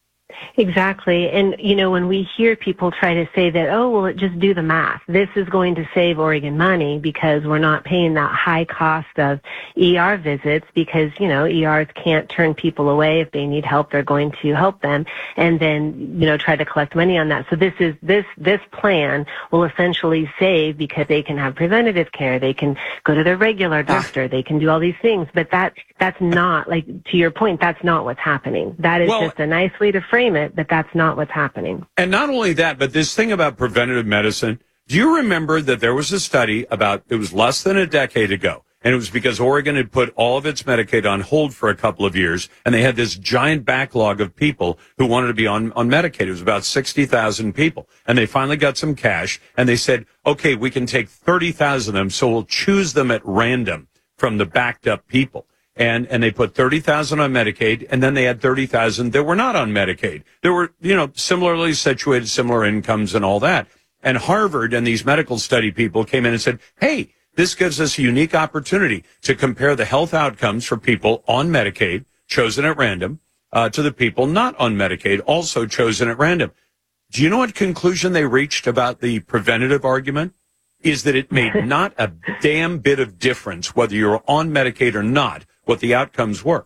Exactly. And, you know, when we hear people try to say that, oh, well, just do the math. This is going to save Oregon money because we're not paying that high cost of E R visits, because, you know, E Rs can't turn people away. If they need help, they're going to help them, and then, you know, try to collect money on that. So this is, this, this plan will essentially save, because they can have preventative care. They can go to their regular doctor. They can do all these things. But that, that's not, like, to your point, that's not what's happening. That is Well, just a nice way to frame it, but that's not what's happening. And not only that, but this thing about preventative medicine, do you remember that there was a study about, it was less than a decade ago, and it was because Oregon had put all of its Medicaid on hold for a couple of years, and they had this giant backlog of people who wanted to be on, on Medicaid. It was about sixty thousand people. And they finally got some cash, and they said, okay, we can take thirty thousand of them, so we'll choose them at random from the backed up people. And, and they put thirty thousand on Medicaid, and then they had thirty thousand that were not on Medicaid. There were, you know, similarly situated, similar incomes and all that. And Harvard and these medical study people came in and said, hey, this gives us a unique opportunity to compare the health outcomes for people on Medicaid, chosen at random, uh, to the people not on Medicaid, also chosen at random. Do you know what conclusion they reached about the preventative argument? Is that it made not a damn bit of difference whether you're on Medicaid or not, what the outcomes were.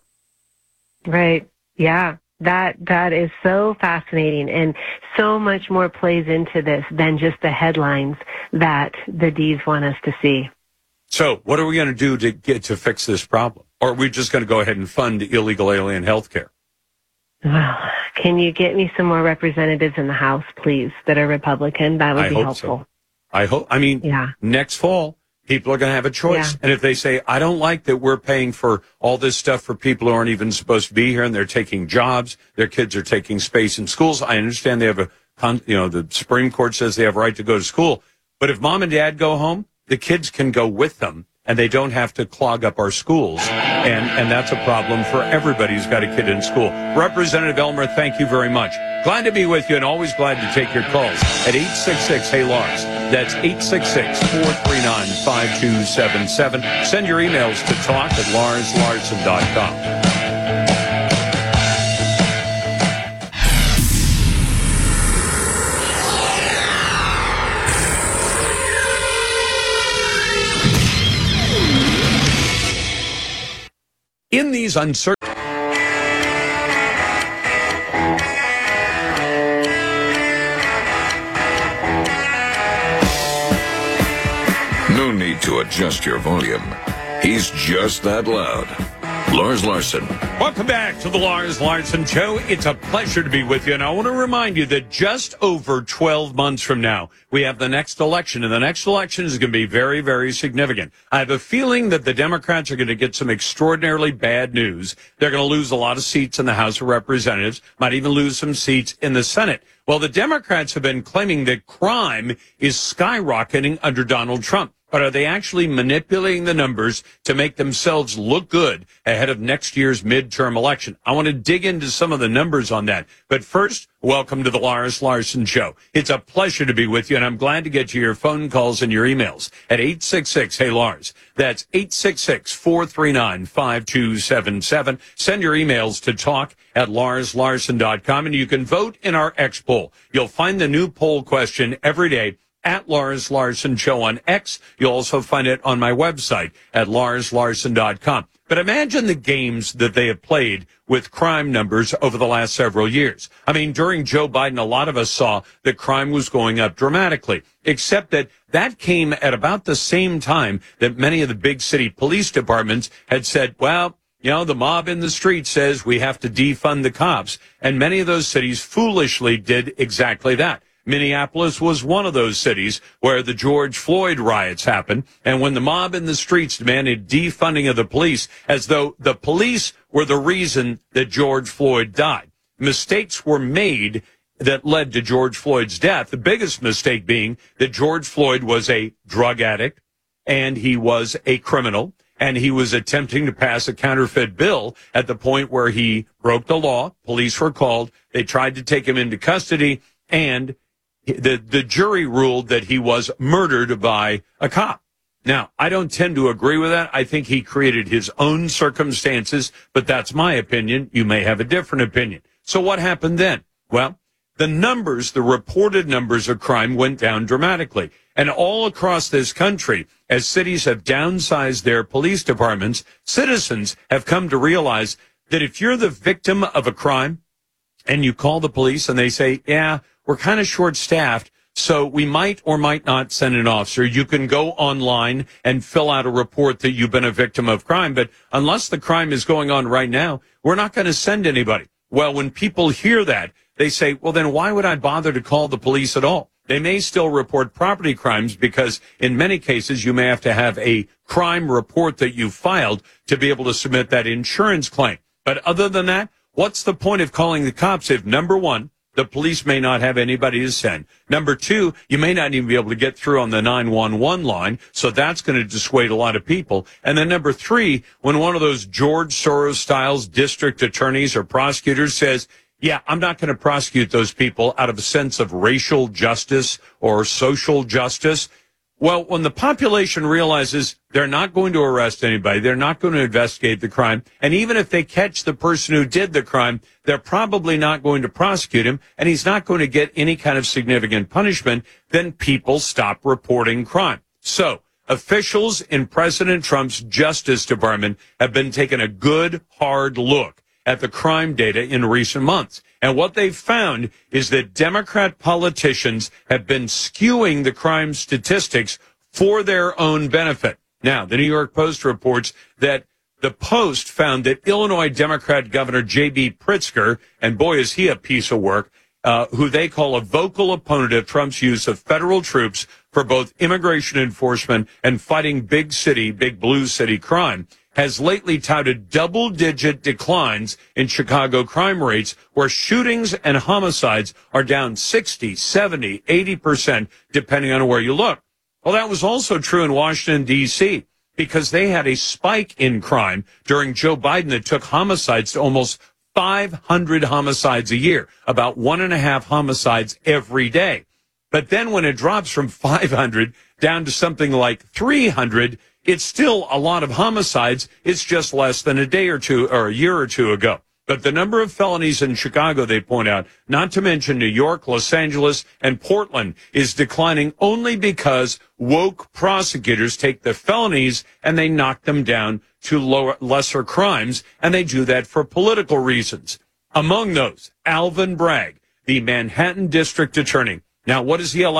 Right. Yeah. That, that is so fascinating, and so much more plays into this than just the headlines that the D's want us to see. So what are we going to do to get to fix this problem? Or are we just going to go ahead and fund illegal alien health care? Well, can you get me some more representatives in the House, please, that are Republican? That would I be hope helpful. So. I hope, I mean, yeah. Next fall, people are going to have a choice. Yeah. And if they say, I don't like that we're paying for all this stuff for people who aren't even supposed to be here, and they're taking jobs, their kids are taking space in schools. I understand they have a, you know, the Supreme Court says they have a right to go to school. But if mom and dad go home, the kids can go with them, and they don't have to clog up our schools. And, and that's a problem for everybody who's got a kid in school. Representative Elmer, thank you very much. Glad to be with you, and always glad to take your calls at eight six six, hey Lars. That's eight six six, four three nine, five two seven seven. Send your emails to talk at lars larson dot com. In these uncertain... adjust your volume. He's just that loud. Lars Larson. Welcome back to the Lars Larson Show. It's a pleasure to be with you. And I want to remind you that just over twelve months from now, we have the next election. And the next election is going to be very, very significant. I have a feeling that the Democrats are going to get some extraordinarily bad news. They're going to lose a lot of seats in the House of Representatives, might even lose some seats in the Senate. Well, the Democrats have been claiming that crime is skyrocketing under Donald Trump. But are they actually manipulating the numbers to make themselves look good ahead of next year's midterm election? I want to dig into some of the numbers on that. But first, welcome to the Lars Larson Show. It's a pleasure to be with you, and I'm glad to get to your phone calls and your emails at eight six six, hey Lars. That's eight six six, four three nine, five two seven seven. Send your emails to talk at lars larson dot com, and you can vote in our X poll. You'll find the new poll question every day at Lars Larson Show on X. You'll also find it on my website at lars larson dot com. But imagine the games that they have played with crime numbers over the last several years. I mean, during Joe Biden, a lot of us saw that crime was going up dramatically, except that that came at about the same time that many of the big city police departments had said, well, you know, the mob in the street says we have to defund the cops. And many of those cities foolishly did exactly that. Minneapolis was one of those cities where the George Floyd riots happened, and when the mob in the streets demanded defunding of the police as though the police were the reason that George Floyd died. Mistakes were made that led to George Floyd's death, the biggest mistake being that George Floyd was a drug addict, and he was a criminal, and he was attempting to pass a counterfeit bill at the point where he broke the law. Police were called. They tried to take him into custody, and The, the jury ruled that he was murdered by a cop. Now, I don't tend to agree with that. I think he created his own circumstances, but that's my opinion. You may have a different opinion. So what happened then? Well, the numbers, the reported numbers of crime went down dramatically. And all across this country, as cities have downsized their police departments, citizens have come to realize that if you're the victim of a crime and you call the police and they say, yeah, we're kind of short-staffed, so we might or might not send an officer. You can go online and fill out a report that you've been a victim of crime, but unless the crime is going on right now, we're not going to send anybody. Well, when people hear that, they say, well, then why would I bother to call the police at all? They may still report property crimes because in many cases you may have to have a crime report that you filed to be able to submit that insurance claim. But other than that, what's the point of calling the cops if, number one, the police may not have anybody to send. Number two, you may not even be able to get through on the nine one one line, so that's going to dissuade a lot of people. And then number three, when one of those George Soros-style district attorneys or prosecutors says, yeah, I'm not going to prosecute those people out of a sense of racial justice or social justice. Well, when the population realizes they're not going to arrest anybody, they're not going to investigate the crime, and even if they catch the person who did the crime, they're probably not going to prosecute him, and he's not going to get any kind of significant punishment, then people stop reporting crime. So, officials in President Trump's Justice Department have been taking a good, hard look at the crime data in recent months. And what they've found is that Democrat politicians have been skewing the crime statistics for their own benefit. Now, the New York Post reports that the Post found that Illinois Democrat Governor J B Pritzker, and boy is he a piece of work, uh, who they call a vocal opponent of Trump's use of federal troops for both immigration enforcement and fighting big city, big blue city crime, has lately touted double-digit declines in Chicago crime rates, where shootings and homicides are down sixty, seventy, eighty percent, depending on where you look. Well, that was also true in Washington, D C, because they had a spike in crime during Joe Biden that took homicides to almost five hundred homicides a year, about one and a half homicides every day. But then when it drops from five hundred down to something like three hundred, it's still a lot of homicides. It's just less than a day or two or a year or two ago. But the number of felonies in Chicago, they point out, not to mention New York, Los Angeles, and Portland, is declining only because woke prosecutors take the felonies and they knock them down to lower, lesser crimes, and they do that for political reasons. Among those, Alvin Bragg, the Manhattan District Attorney. Now, what is he allowed?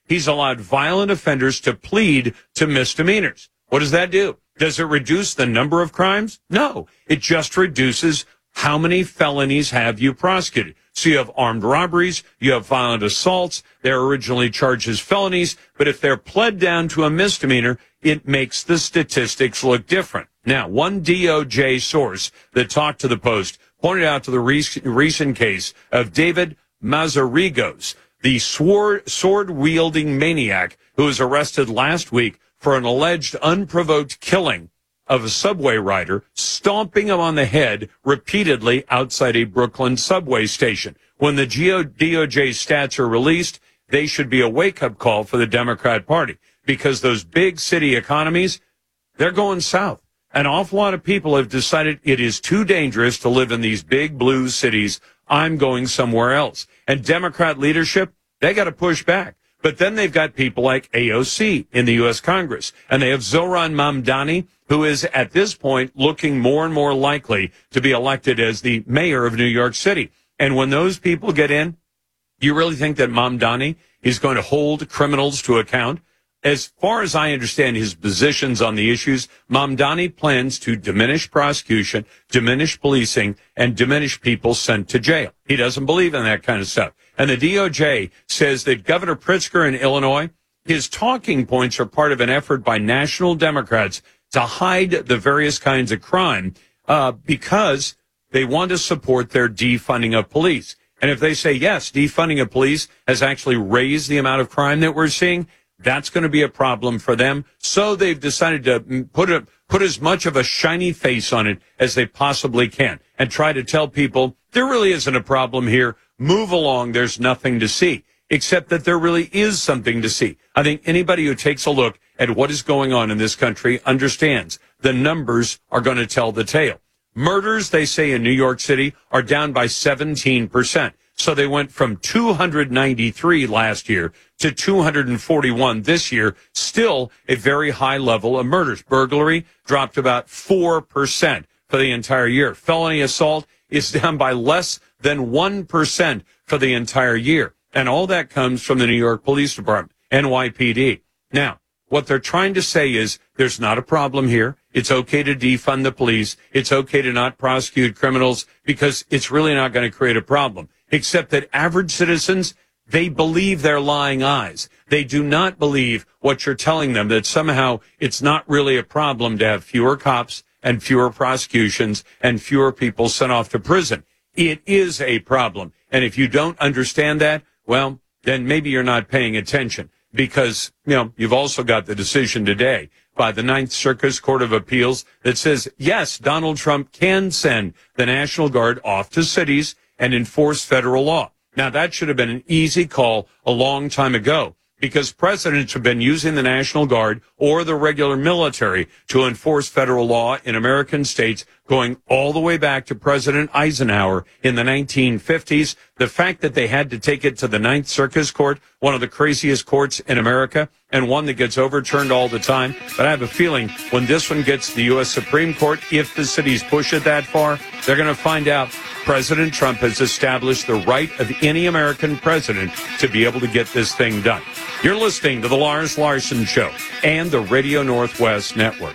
he's allowed violent offenders to plead to misdemeanors. What does that do? Does it reduce the number of crimes? No. It just reduces how many felonies have you prosecuted. So you have armed robberies, you have violent assaults. They're originally charged as felonies, but if they're pled down to a misdemeanor, it makes the statistics look different. Now, one D O J source that talked to the Post pointed out to the rec- recent case of David Mazarigos, the sword, sword-wielding maniac who was arrested last week for an alleged unprovoked killing of a subway rider, stomping him on the head repeatedly outside a Brooklyn subway station. When the D O J stats are released, they should be a wake-up call for the Democrat Party, because those big city economies, they're going south. An awful lot of people have decided it is too dangerous to live in these big blue cities. I'm going somewhere else. And Democrat leadership, they got to push back. But then they've got people like A O C in the U S Congress, and they have Zohran Mamdani, who is at this point looking more and more likely to be elected as the mayor of New York City. And when those people get in, you really think that Mamdani is going to hold criminals to account? As far as I understand his positions on the issues, Mamdani plans to diminish prosecution, diminish policing, and diminish people sent to jail. He doesn't believe in that kind of stuff. And the D O J says that Governor Pritzker in Illinois, his talking points are part of an effort by national Democrats to hide the various kinds of crime uh, because they want to support their defunding of police. And if they say, yes, defunding of police has actually raised the amount of crime that we're seeing, that's going to be a problem for them. So they've decided to put a, put as much of a shiny face on it as they possibly can and try to tell people there really isn't a problem here. Move along. There's nothing to see, except that there really is something to see. I think anybody who takes a look at what is going on in this country understands the numbers are going to tell the tale. Murders, they say, in New York City are down by seventeen percent. So they went from two hundred ninety-three last year to two hundred forty-one this year, still a very high level of murders. Burglary dropped about four percent for the entire year. Felony assault is down by less than one percent for the entire year. And all that comes from the New York Police Department, N Y P D. Now, what they're trying to say is there's not a problem here. It's okay to defund the police. It's okay to not prosecute criminals because it's really not going to create a problem. Except that average citizens, they believe their lying eyes. They do not believe what you're telling them, that somehow it's not really a problem to have fewer cops and fewer prosecutions and fewer people sent off to prison. It is a problem. And if you don't understand that, well, then maybe you're not paying attention, because, you know, you've also got the decision today by the Ninth Circuit Court of Appeals that says, yes, Donald Trump can send the National Guard off to cities and enforce federal law. Now, that should have been an easy call a long time ago, because presidents have been using the National Guard or the regular military to enforce federal law in American states going all the way back to President Eisenhower in the nineteen fifties. The fact that they had to take it to the Ninth Circuit Court, one of the craziest courts in America, and one that gets overturned all the time. But I have a feeling when this one gets to the U S Supreme Court, if the cities push it that far, they're going to find out President Trump has established the right of any American president to be able to get this thing done. You're listening to The Lars Larson Show and the Radio Northwest Network.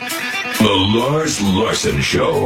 The Lars Larson Show.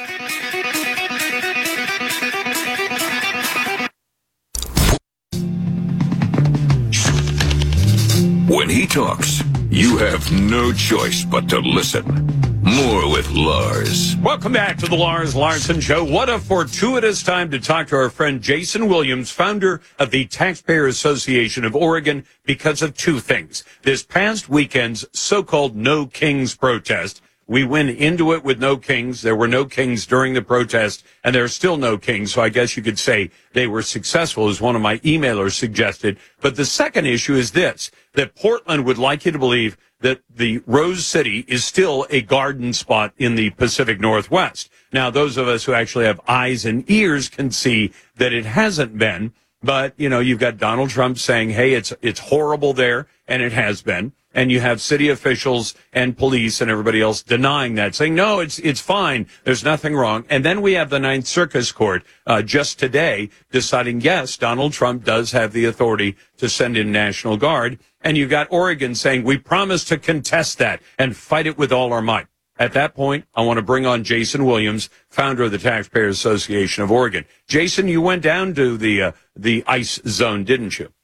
When he talks, you have no choice but to listen. More with Lars. Welcome back to the Lars Larson Show. What a fortuitous time to talk to our friend Jason Williams, founder of the Taxpayer Association of Oregon, because of two things. This past weekend's so-called No Kings protest. We went into it with no kings. There were no kings during the protest, and there are still no kings. So I guess you could say they were successful, as one of my emailers suggested. But the second issue is this, that Portland would like you to believe that the Rose City is still a garden spot in the Pacific Northwest. Now, those of us who actually have eyes and ears can see that it hasn't been. But, you know, you've got Donald Trump saying, hey, it's it's horrible there, and it has been. and you have city officials and police and everybody else denying that, saying, no, it's it's fine, there's nothing wrong. And then we have the Ninth Circus Court uh, just today deciding, yes, Donald Trump does have the authority to send in National Guard. And you got Oregon saying, we promise to contest that and fight it with all our might. At that point, I want to bring on Jason Williams, founder of the Taxpayers Association of Oregon. Jason, you went down to the uh, the ICE zone, didn't you?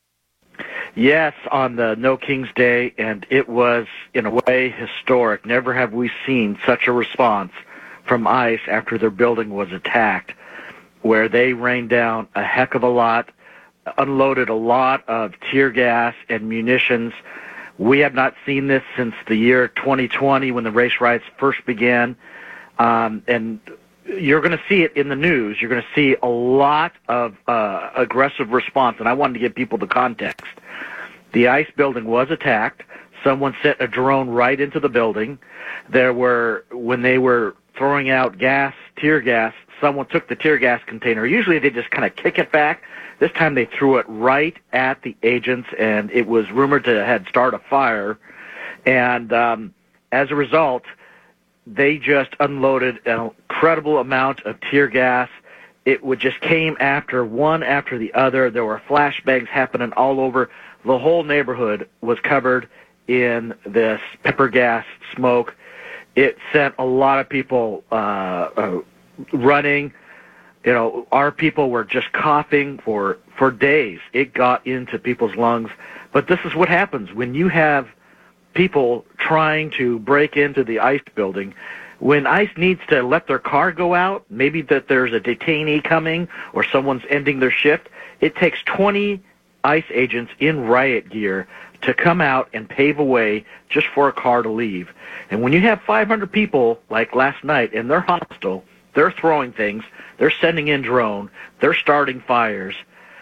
Yes, on the No Kings Day, and it was, in a way, historic. Never have we seen such a response from ICE after their building was attacked, where they rained down a heck of a lot, unloaded a lot of tear gas and munitions. We have not seen this since the year twenty twenty when the race riots first began, um, and you're going to see it in the news. You're going to see a lot of uh, aggressive response, and I wanted to give people the context. The ICE building was attacked. Someone sent a drone right into the building. There were, when they were throwing out gas, tear gas, someone took the tear gas container. Usually they just kind of kick it back. This time they threw it right at the agents, and it was rumored to had started a fire. And um, as a result, they just unloaded an incredible amount of tear gas. It would just came after one after the other. There were flashbangs happening all over. The whole neighborhood was covered in this pepper gas smoke. It sent a lot of people uh, uh, running. You know, our people were just coughing for, for days. It got into people's lungs. But this is what happens when you have people trying to break into the ICE building. When ICE needs to let their car go out, maybe that there's a detainee coming or someone's ending their shift, it takes twenty ICE agents in riot gear to come out and pave a way just for a car to leave. And when you have five hundred people like last night and they're hostile, they're throwing things, they're sending in drone, they're starting fires,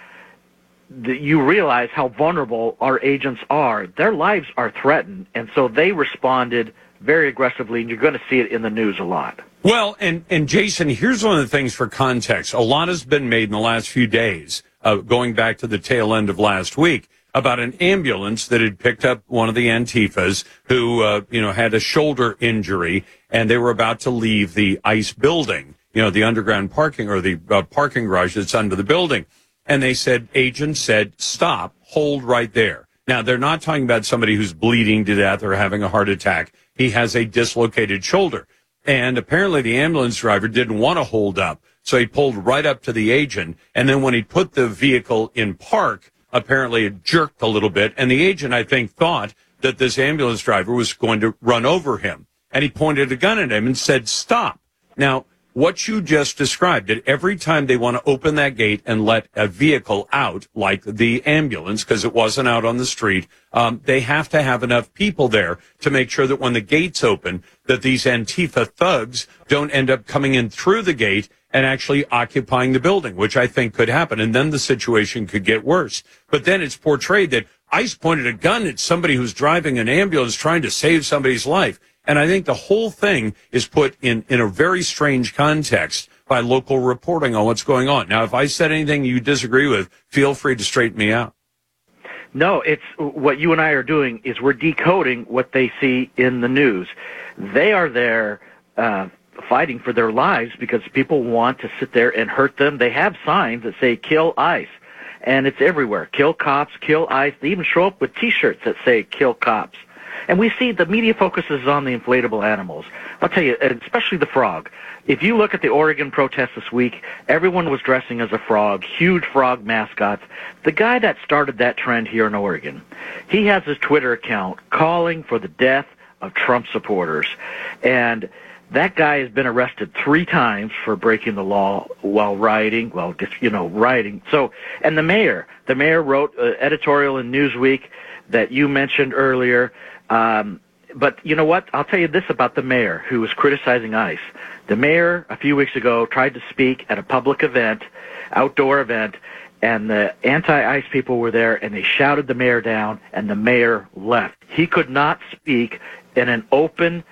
you realize how vulnerable our agents are. Their lives are threatened, and so they responded very aggressively, and you're going to see it in the news a lot. Well, and, and Jason, here's one of the things for context. A lot has been made in the last few days, uh, going back to the tail end of last week, about an ambulance that had picked up one of the Antifas who, uh, you know, had a shoulder injury, and they were about to leave the ICE building, you know, the underground parking or the uh, parking garage that's under the building. And they said, agents said, stop, hold right there. Now, they're not talking about somebody who's bleeding to death or having a heart attack. He has a dislocated shoulder. And apparently the ambulance driver didn't want to hold up, so he pulled right up to the agent. And then when he put the vehicle in park, apparently it jerked a little bit. And the agent, I think, thought that this ambulance driver was going to run over him. And he pointed a gun at him and said, stop. Now, what you just described, that every time they want to open that gate and let a vehicle out, like the ambulance, because it wasn't out on the street, um, they have to have enough people there to make sure that when the gates open, that these Antifa thugs don't end up coming in through the gate and actually occupying the building, which I think could happen. And then the situation could get worse. But then it's portrayed that ICE pointed a gun at somebody who's driving an ambulance trying to save somebody's life. And I think the whole thing is put in, in a very strange context by local reporting on what's going on. Now, if I said anything you disagree with, feel free to straighten me out. No, it's what you and I are doing is we're decoding what they see in the news. They are there uh, fighting for their lives because people want to sit there and hurt them. They have signs that say, kill ICE. And it's everywhere. Kill cops, kill ICE. They even show up with T-shirts that say, kill cops. And we see the media focuses on the inflatable animals. I'll tell you, especially the frog. If you look at the Oregon protests this week, everyone was dressing as a frog, huge frog mascots. The guy that started that trend here in Oregon, he has his Twitter account calling for the death of Trump supporters. And that guy has been arrested three times for breaking the law while rioting, well, you know, rioting. So, and the mayor, the mayor wrote an editorial in Newsweek that you mentioned earlier. Um, but you know what? I'll tell you this about the mayor who was criticizing ICE. The mayor, a few weeks ago, tried to speak at a public event, outdoor event, and the anti-ICE people were there, and they shouted the mayor down, and the mayor left. He could not speak in an open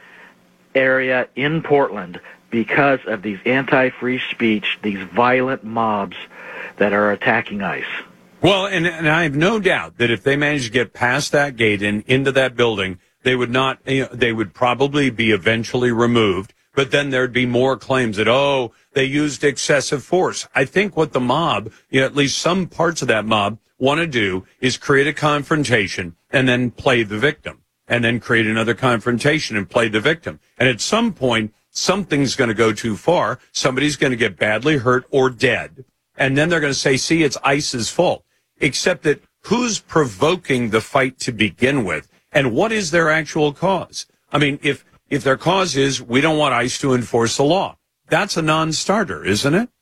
area in Portland because of these anti-free speech, these violent mobs that are attacking ICE. Well, and, and I have no doubt that if they managed to get past that gate and into that building, they would not, you know, they would probably be eventually removed. But then there'd be more claims that, oh, they used excessive force. I think what the mob, you know, at least some parts of that mob, want to do is create a confrontation and then play the victim, and then create another confrontation and play the victim. And at some point, something's going to go too far. Somebody's going to get badly hurt or dead. And then they're going to say, see, it's ICE's fault. Except that who's provoking the fight to begin with? And what is their actual cause? I mean, if if their cause is we don't want ICE to enforce the law, that's a non-starter, isn't it?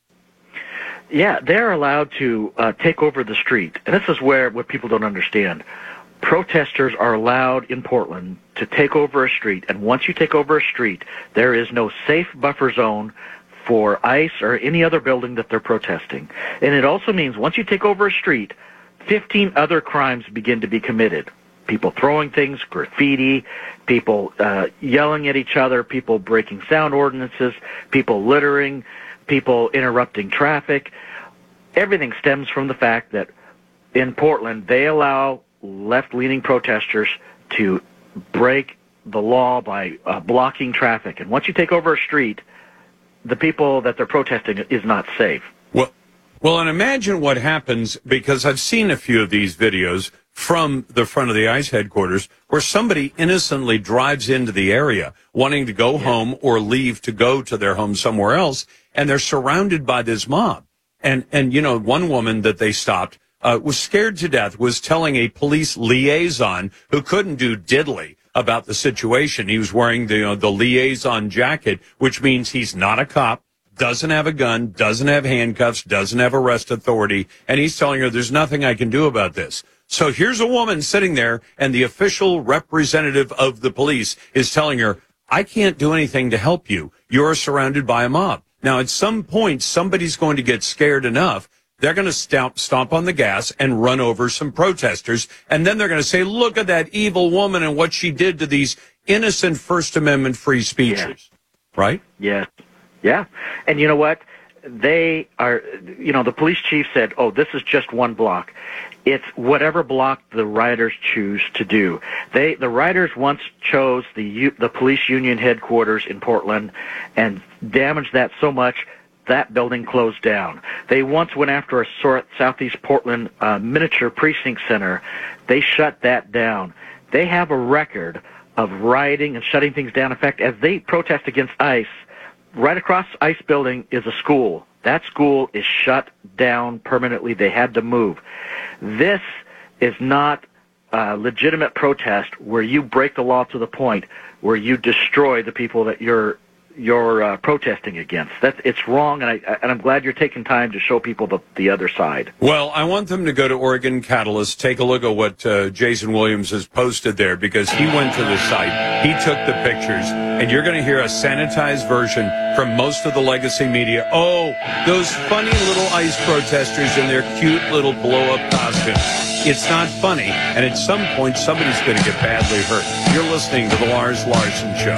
Yeah, they're allowed to uh, take over the street. And this is where what people don't understand. Protesters are allowed in Portland to take over a street. And once you take over a street, there is no safe buffer zone for ICE or any other building that they're protesting. And it also means once you take over a street, fifteen other crimes begin to be committed. People throwing things, graffiti, people uh, yelling at each other, people breaking sound ordinances, people littering, people interrupting traffic. Everything stems from the fact that in Portland, they allow left-leaning protesters to break the law by uh, blocking traffic. And once you take over a street, the people that they're protesting is not safe. Well, well, and imagine what happens, because I've seen a few of these videos from the front of the ICE headquarters where somebody innocently drives into the area wanting to go yeah. home or leave to go to their home somewhere else, and they're surrounded by this mob. And, and you know, one woman that they stopped uh, was scared to death, was telling a police liaison who couldn't do diddly about the situation. He was wearing the, uh, the liaison jacket, which means he's not a cop, doesn't have a gun, doesn't have handcuffs, doesn't have arrest authority, and he's telling her there's nothing I can do about this. So here's a woman sitting there, and the official representative of the police is telling her, I can't do anything to help you. You're surrounded by a mob. Now, at some point, somebody's going to get scared enough. They're going to stomp, stomp on the gas and run over some protesters. And then they're going to say, look at that evil woman and what she did to these innocent First Amendment free speeches. Yeah. Right? Yeah. Yeah. And you know what? They are, you know, the police chief said, oh, this is just one block. It's whatever block the rioters choose to do. They, the rioters once chose the the police union headquarters in Portland and damaged that so much that building closed down. They once went after a Southeast Portland uh, miniature precinct center. They shut that down. They have a record of rioting and shutting things down. In fact, as they protest against ICE, right across ICE building is a school. That school is shut down permanently. They had to move. This is not a legitimate protest where you break the law to the point where you destroy the people that you're you're uh, protesting against. That's it's wrong, and I and I'm glad you're taking time to show people the the other side. Well, I want them to go to Oregon Catalyst, take a look at what uh, Jason Williams has posted there, because he went to the site, he took the pictures, and you're going to hear a sanitized version from most of the legacy media. Oh, those funny little ICE protesters in their cute little blow-up costumes. It's not funny, and at some point, somebody's going to get badly hurt. You're listening to The Lars Larson Show.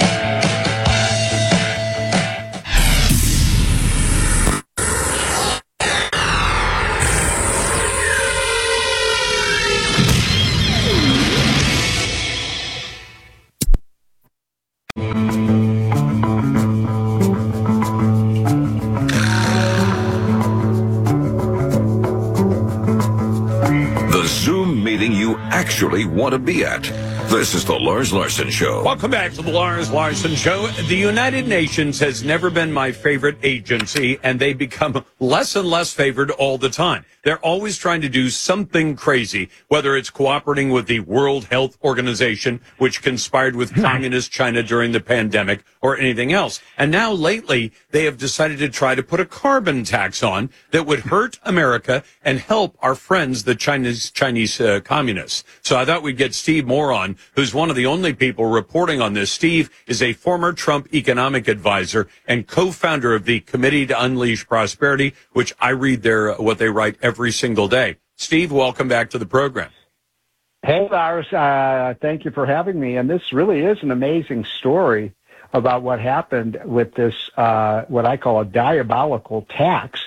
Actually want to be at. This is the Lars Larson Show. Welcome back to the Lars Larson Show. The United Nations has never been my favorite agency, and they become less and less favored all the time. They're always trying to do something crazy, whether it's cooperating with the World Health Organization, which conspired with communist China during the pandemic, or anything else. And now lately, they have decided to try to put a carbon tax on that would hurt America and help our friends, the Chinese Chinese uh, communists. So I thought we'd get Steve Moron, who's one of the only people reporting on this. Steve is a former Trump economic advisor and co-founder of the Committee to Unleash Prosperity, which I read their what they write every single day. Steve, welcome back to the program. Hey, Lars. Uh, thank you for having me. And this really is an amazing story about what happened with this, uh, what I call a diabolical tax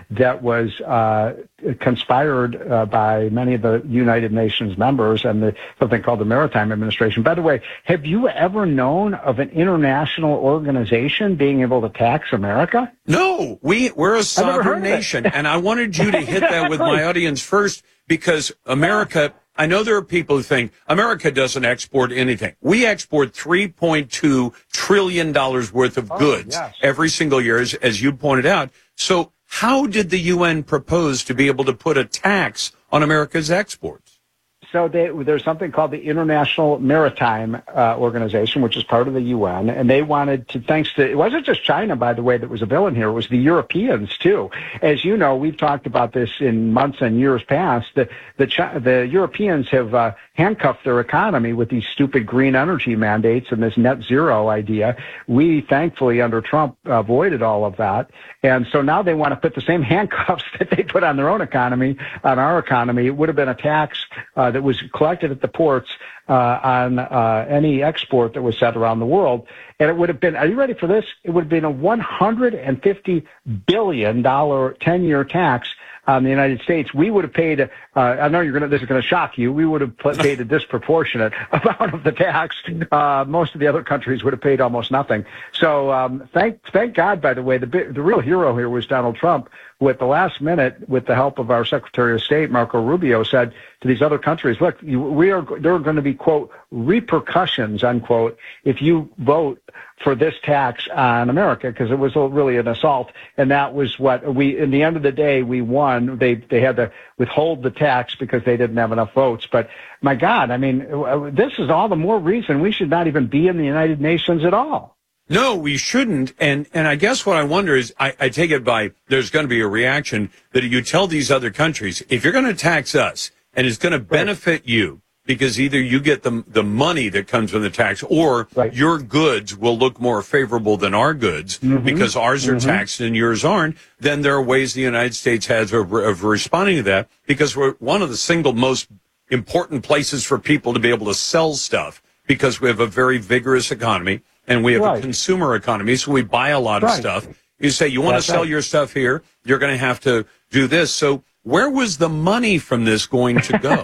that was uh, conspired uh, by many of the United Nations members and the, something called the Maritime Administration. By the way, have you ever known of an international organization being able to tax America? No, we, we're a sovereign nation, and I wanted you to hit that with my audience first, because America, I know there are people who think America doesn't export anything. We export three point two trillion dollars worth of goods oh, yes. every single year, as, as you pointed out. So how did the U N propose to be able to put a tax on America's exports? So they, there's something called the International Maritime uh, Organization, which is part of the U N, and they wanted to, thanks to, it wasn't just China, by the way, that was a villain here, it was the Europeans, too. As you know, we've talked about this in months and years past, the, the, the Europeans have uh, handcuffed their economy with these stupid green energy mandates and this net zero idea. We, thankfully, under Trump, avoided all of that, and so now they want to put the same handcuffs that they put on their own economy, on our economy. It would have been a tax uh, that was collected at the ports uh, on uh, any export that was sent around the world. And it would have been, are you ready for this? It would have been a one hundred fifty billion dollars ten-year tax on the United States. We would have paid, uh, I know you're going to, this is going to shock you, we would have paid a disproportionate amount of the tax. Uh, most of the other countries would have paid almost nothing. So um, thank thank God, by the way, the, the real hero here was Donald Trump, who at the last minute, with the help of our Secretary of State, Marco Rubio, said to these other countries, look, you, we are, there are going to be, quote, repercussions, unquote, if you vote for this tax on America, because it was really an assault. And that was what we, in the end of the day, we won. They, they had to withhold the tax because they didn't have enough votes. But my God, I mean, this is all the more reason we should not even be in the United Nations at all. No, we shouldn't. And and I guess what I wonder is, I, I take it by, there's going to be a reaction that you tell these other countries, if you're going to tax us and it's going to benefit right. you, because either you get the the money that comes from the tax, or right. your goods will look more favorable than our goods mm-hmm. because ours are mm-hmm. taxed and yours aren't, then there are ways the United States has of, of responding to that, because we're one of the single most important places for people to be able to sell stuff, because we have a very vigorous economy. And we have right. a consumer economy, so we buy a lot of right. stuff. You say, you want That's to sell right. your stuff here, you're going to have to do this. So where was the money from this going to go?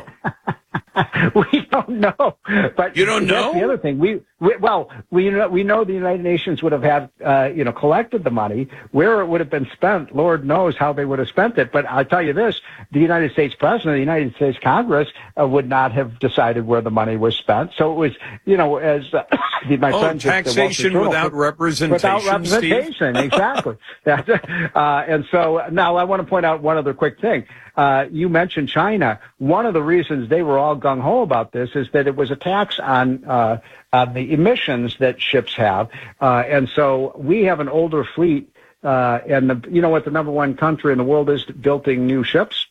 We don't know. But you don't know? That's the other thing. We, we well, we know, we know the United Nations would have had, uh, you know, collected the money. Where it would have been spent, Lord knows how they would have spent it. But I'll tell you this, the United States President, the United States Congress uh, would not have decided where the money was spent. So it was, you know, as uh, my oh, friend taxation Journal, without representation, without representation, Steve. Exactly. uh, and so now I want to point out one other quick thing. Uh, you mentioned China. One of the reasons they were all gung-ho about this is that it was a tax on, uh, on the emissions that ships have. Uh, and so we have an older fleet, uh, and the, you know what the number one country in the world is building new ships?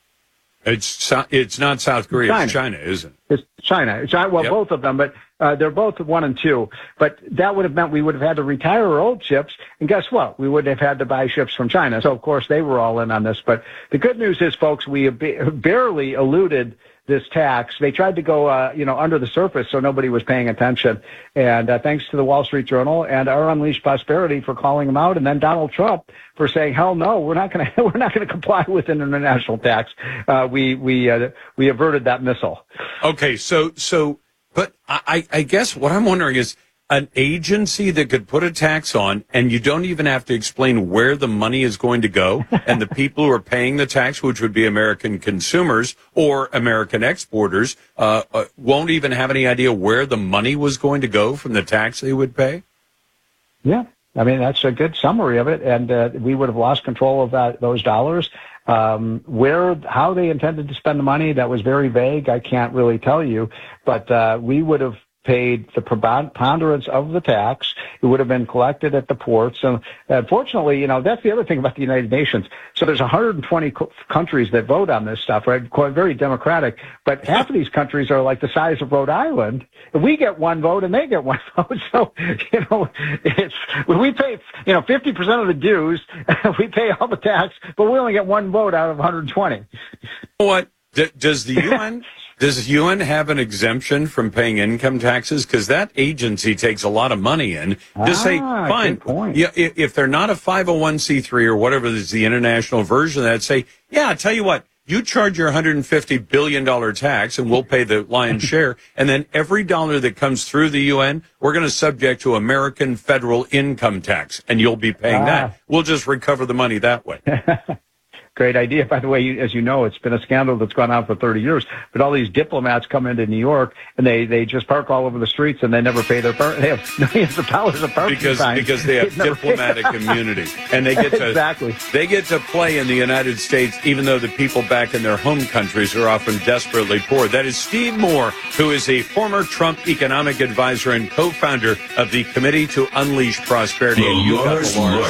It's it's not South Korea, China. It's China, isn't it? It's China. It's, well, yep. both of them, but uh, they're both one and two. But that would have meant we would have had to retire our old ships, and guess what? We would have had to buy ships from China. So, of course, they were all in on this. But the good news is, folks, we have barely eluded this tax. They tried to go, uh, you know, under the surface so nobody was paying attention. And uh, thanks to the Wall Street Journal and our Unleashed Prosperity for calling them out, and then Donald Trump for saying, "Hell no, we're not going to, we're not going to comply with an international tax." Uh, we we uh, we averted that missile. Okay, so so, but I I guess what I'm wondering is, an agency that could put a tax on, and you don't even have to explain where the money is going to go, and the people who are paying the tax, which would be American consumers or American exporters, uh, uh, won't even have any idea where the money was going to go from the tax they would pay? Yeah, I mean, that's a good summary of it, and uh, we would have lost control of that, those dollars. Um, where, how they intended to spend the money, that was very vague. I can't really tell you, but uh, we would have paid the preponderance of the tax. It would have been collected at the ports. And unfortunately, you know, that's the other thing about the United Nations. So there's one hundred twenty co- countries that vote on this stuff, right? Quite very democratic. But half of these countries are like the size of Rhode Island. And we get one vote and they get one vote. So, you know, it's, we pay, you know, fifty percent of the dues. We pay all the tax, but we only get one vote out of one hundred twenty. What? D- does the U N... Does U N have an exemption from paying income taxes? Because that agency takes a lot of money in. Just ah, say, fine. Good point. Yeah, if, if they're not a five oh one c three or whatever is the international version of that, say, yeah, I'll tell you what, you charge your one hundred fifty billion dollars tax and we'll pay the lion's share. And then every dollar that comes through the U N, we're going to subject to American federal income tax, and you'll be paying ah. that. We'll just recover the money that way. Great idea. By the way, you, as you know, it's been a scandal that's gone on for thirty years. But all these diplomats come into New York and they, they just park all over the streets and they never pay their par- they have millions of dollars of parking because fines. because they have diplomatic immunity and they get to exactly they get to play in the United States even though the people back in their home countries are often desperately poor. That is Steve Moore, who is a former Trump economic advisor and co-founder of the Committee to Unleash Prosperity. The And you got Lars the Lars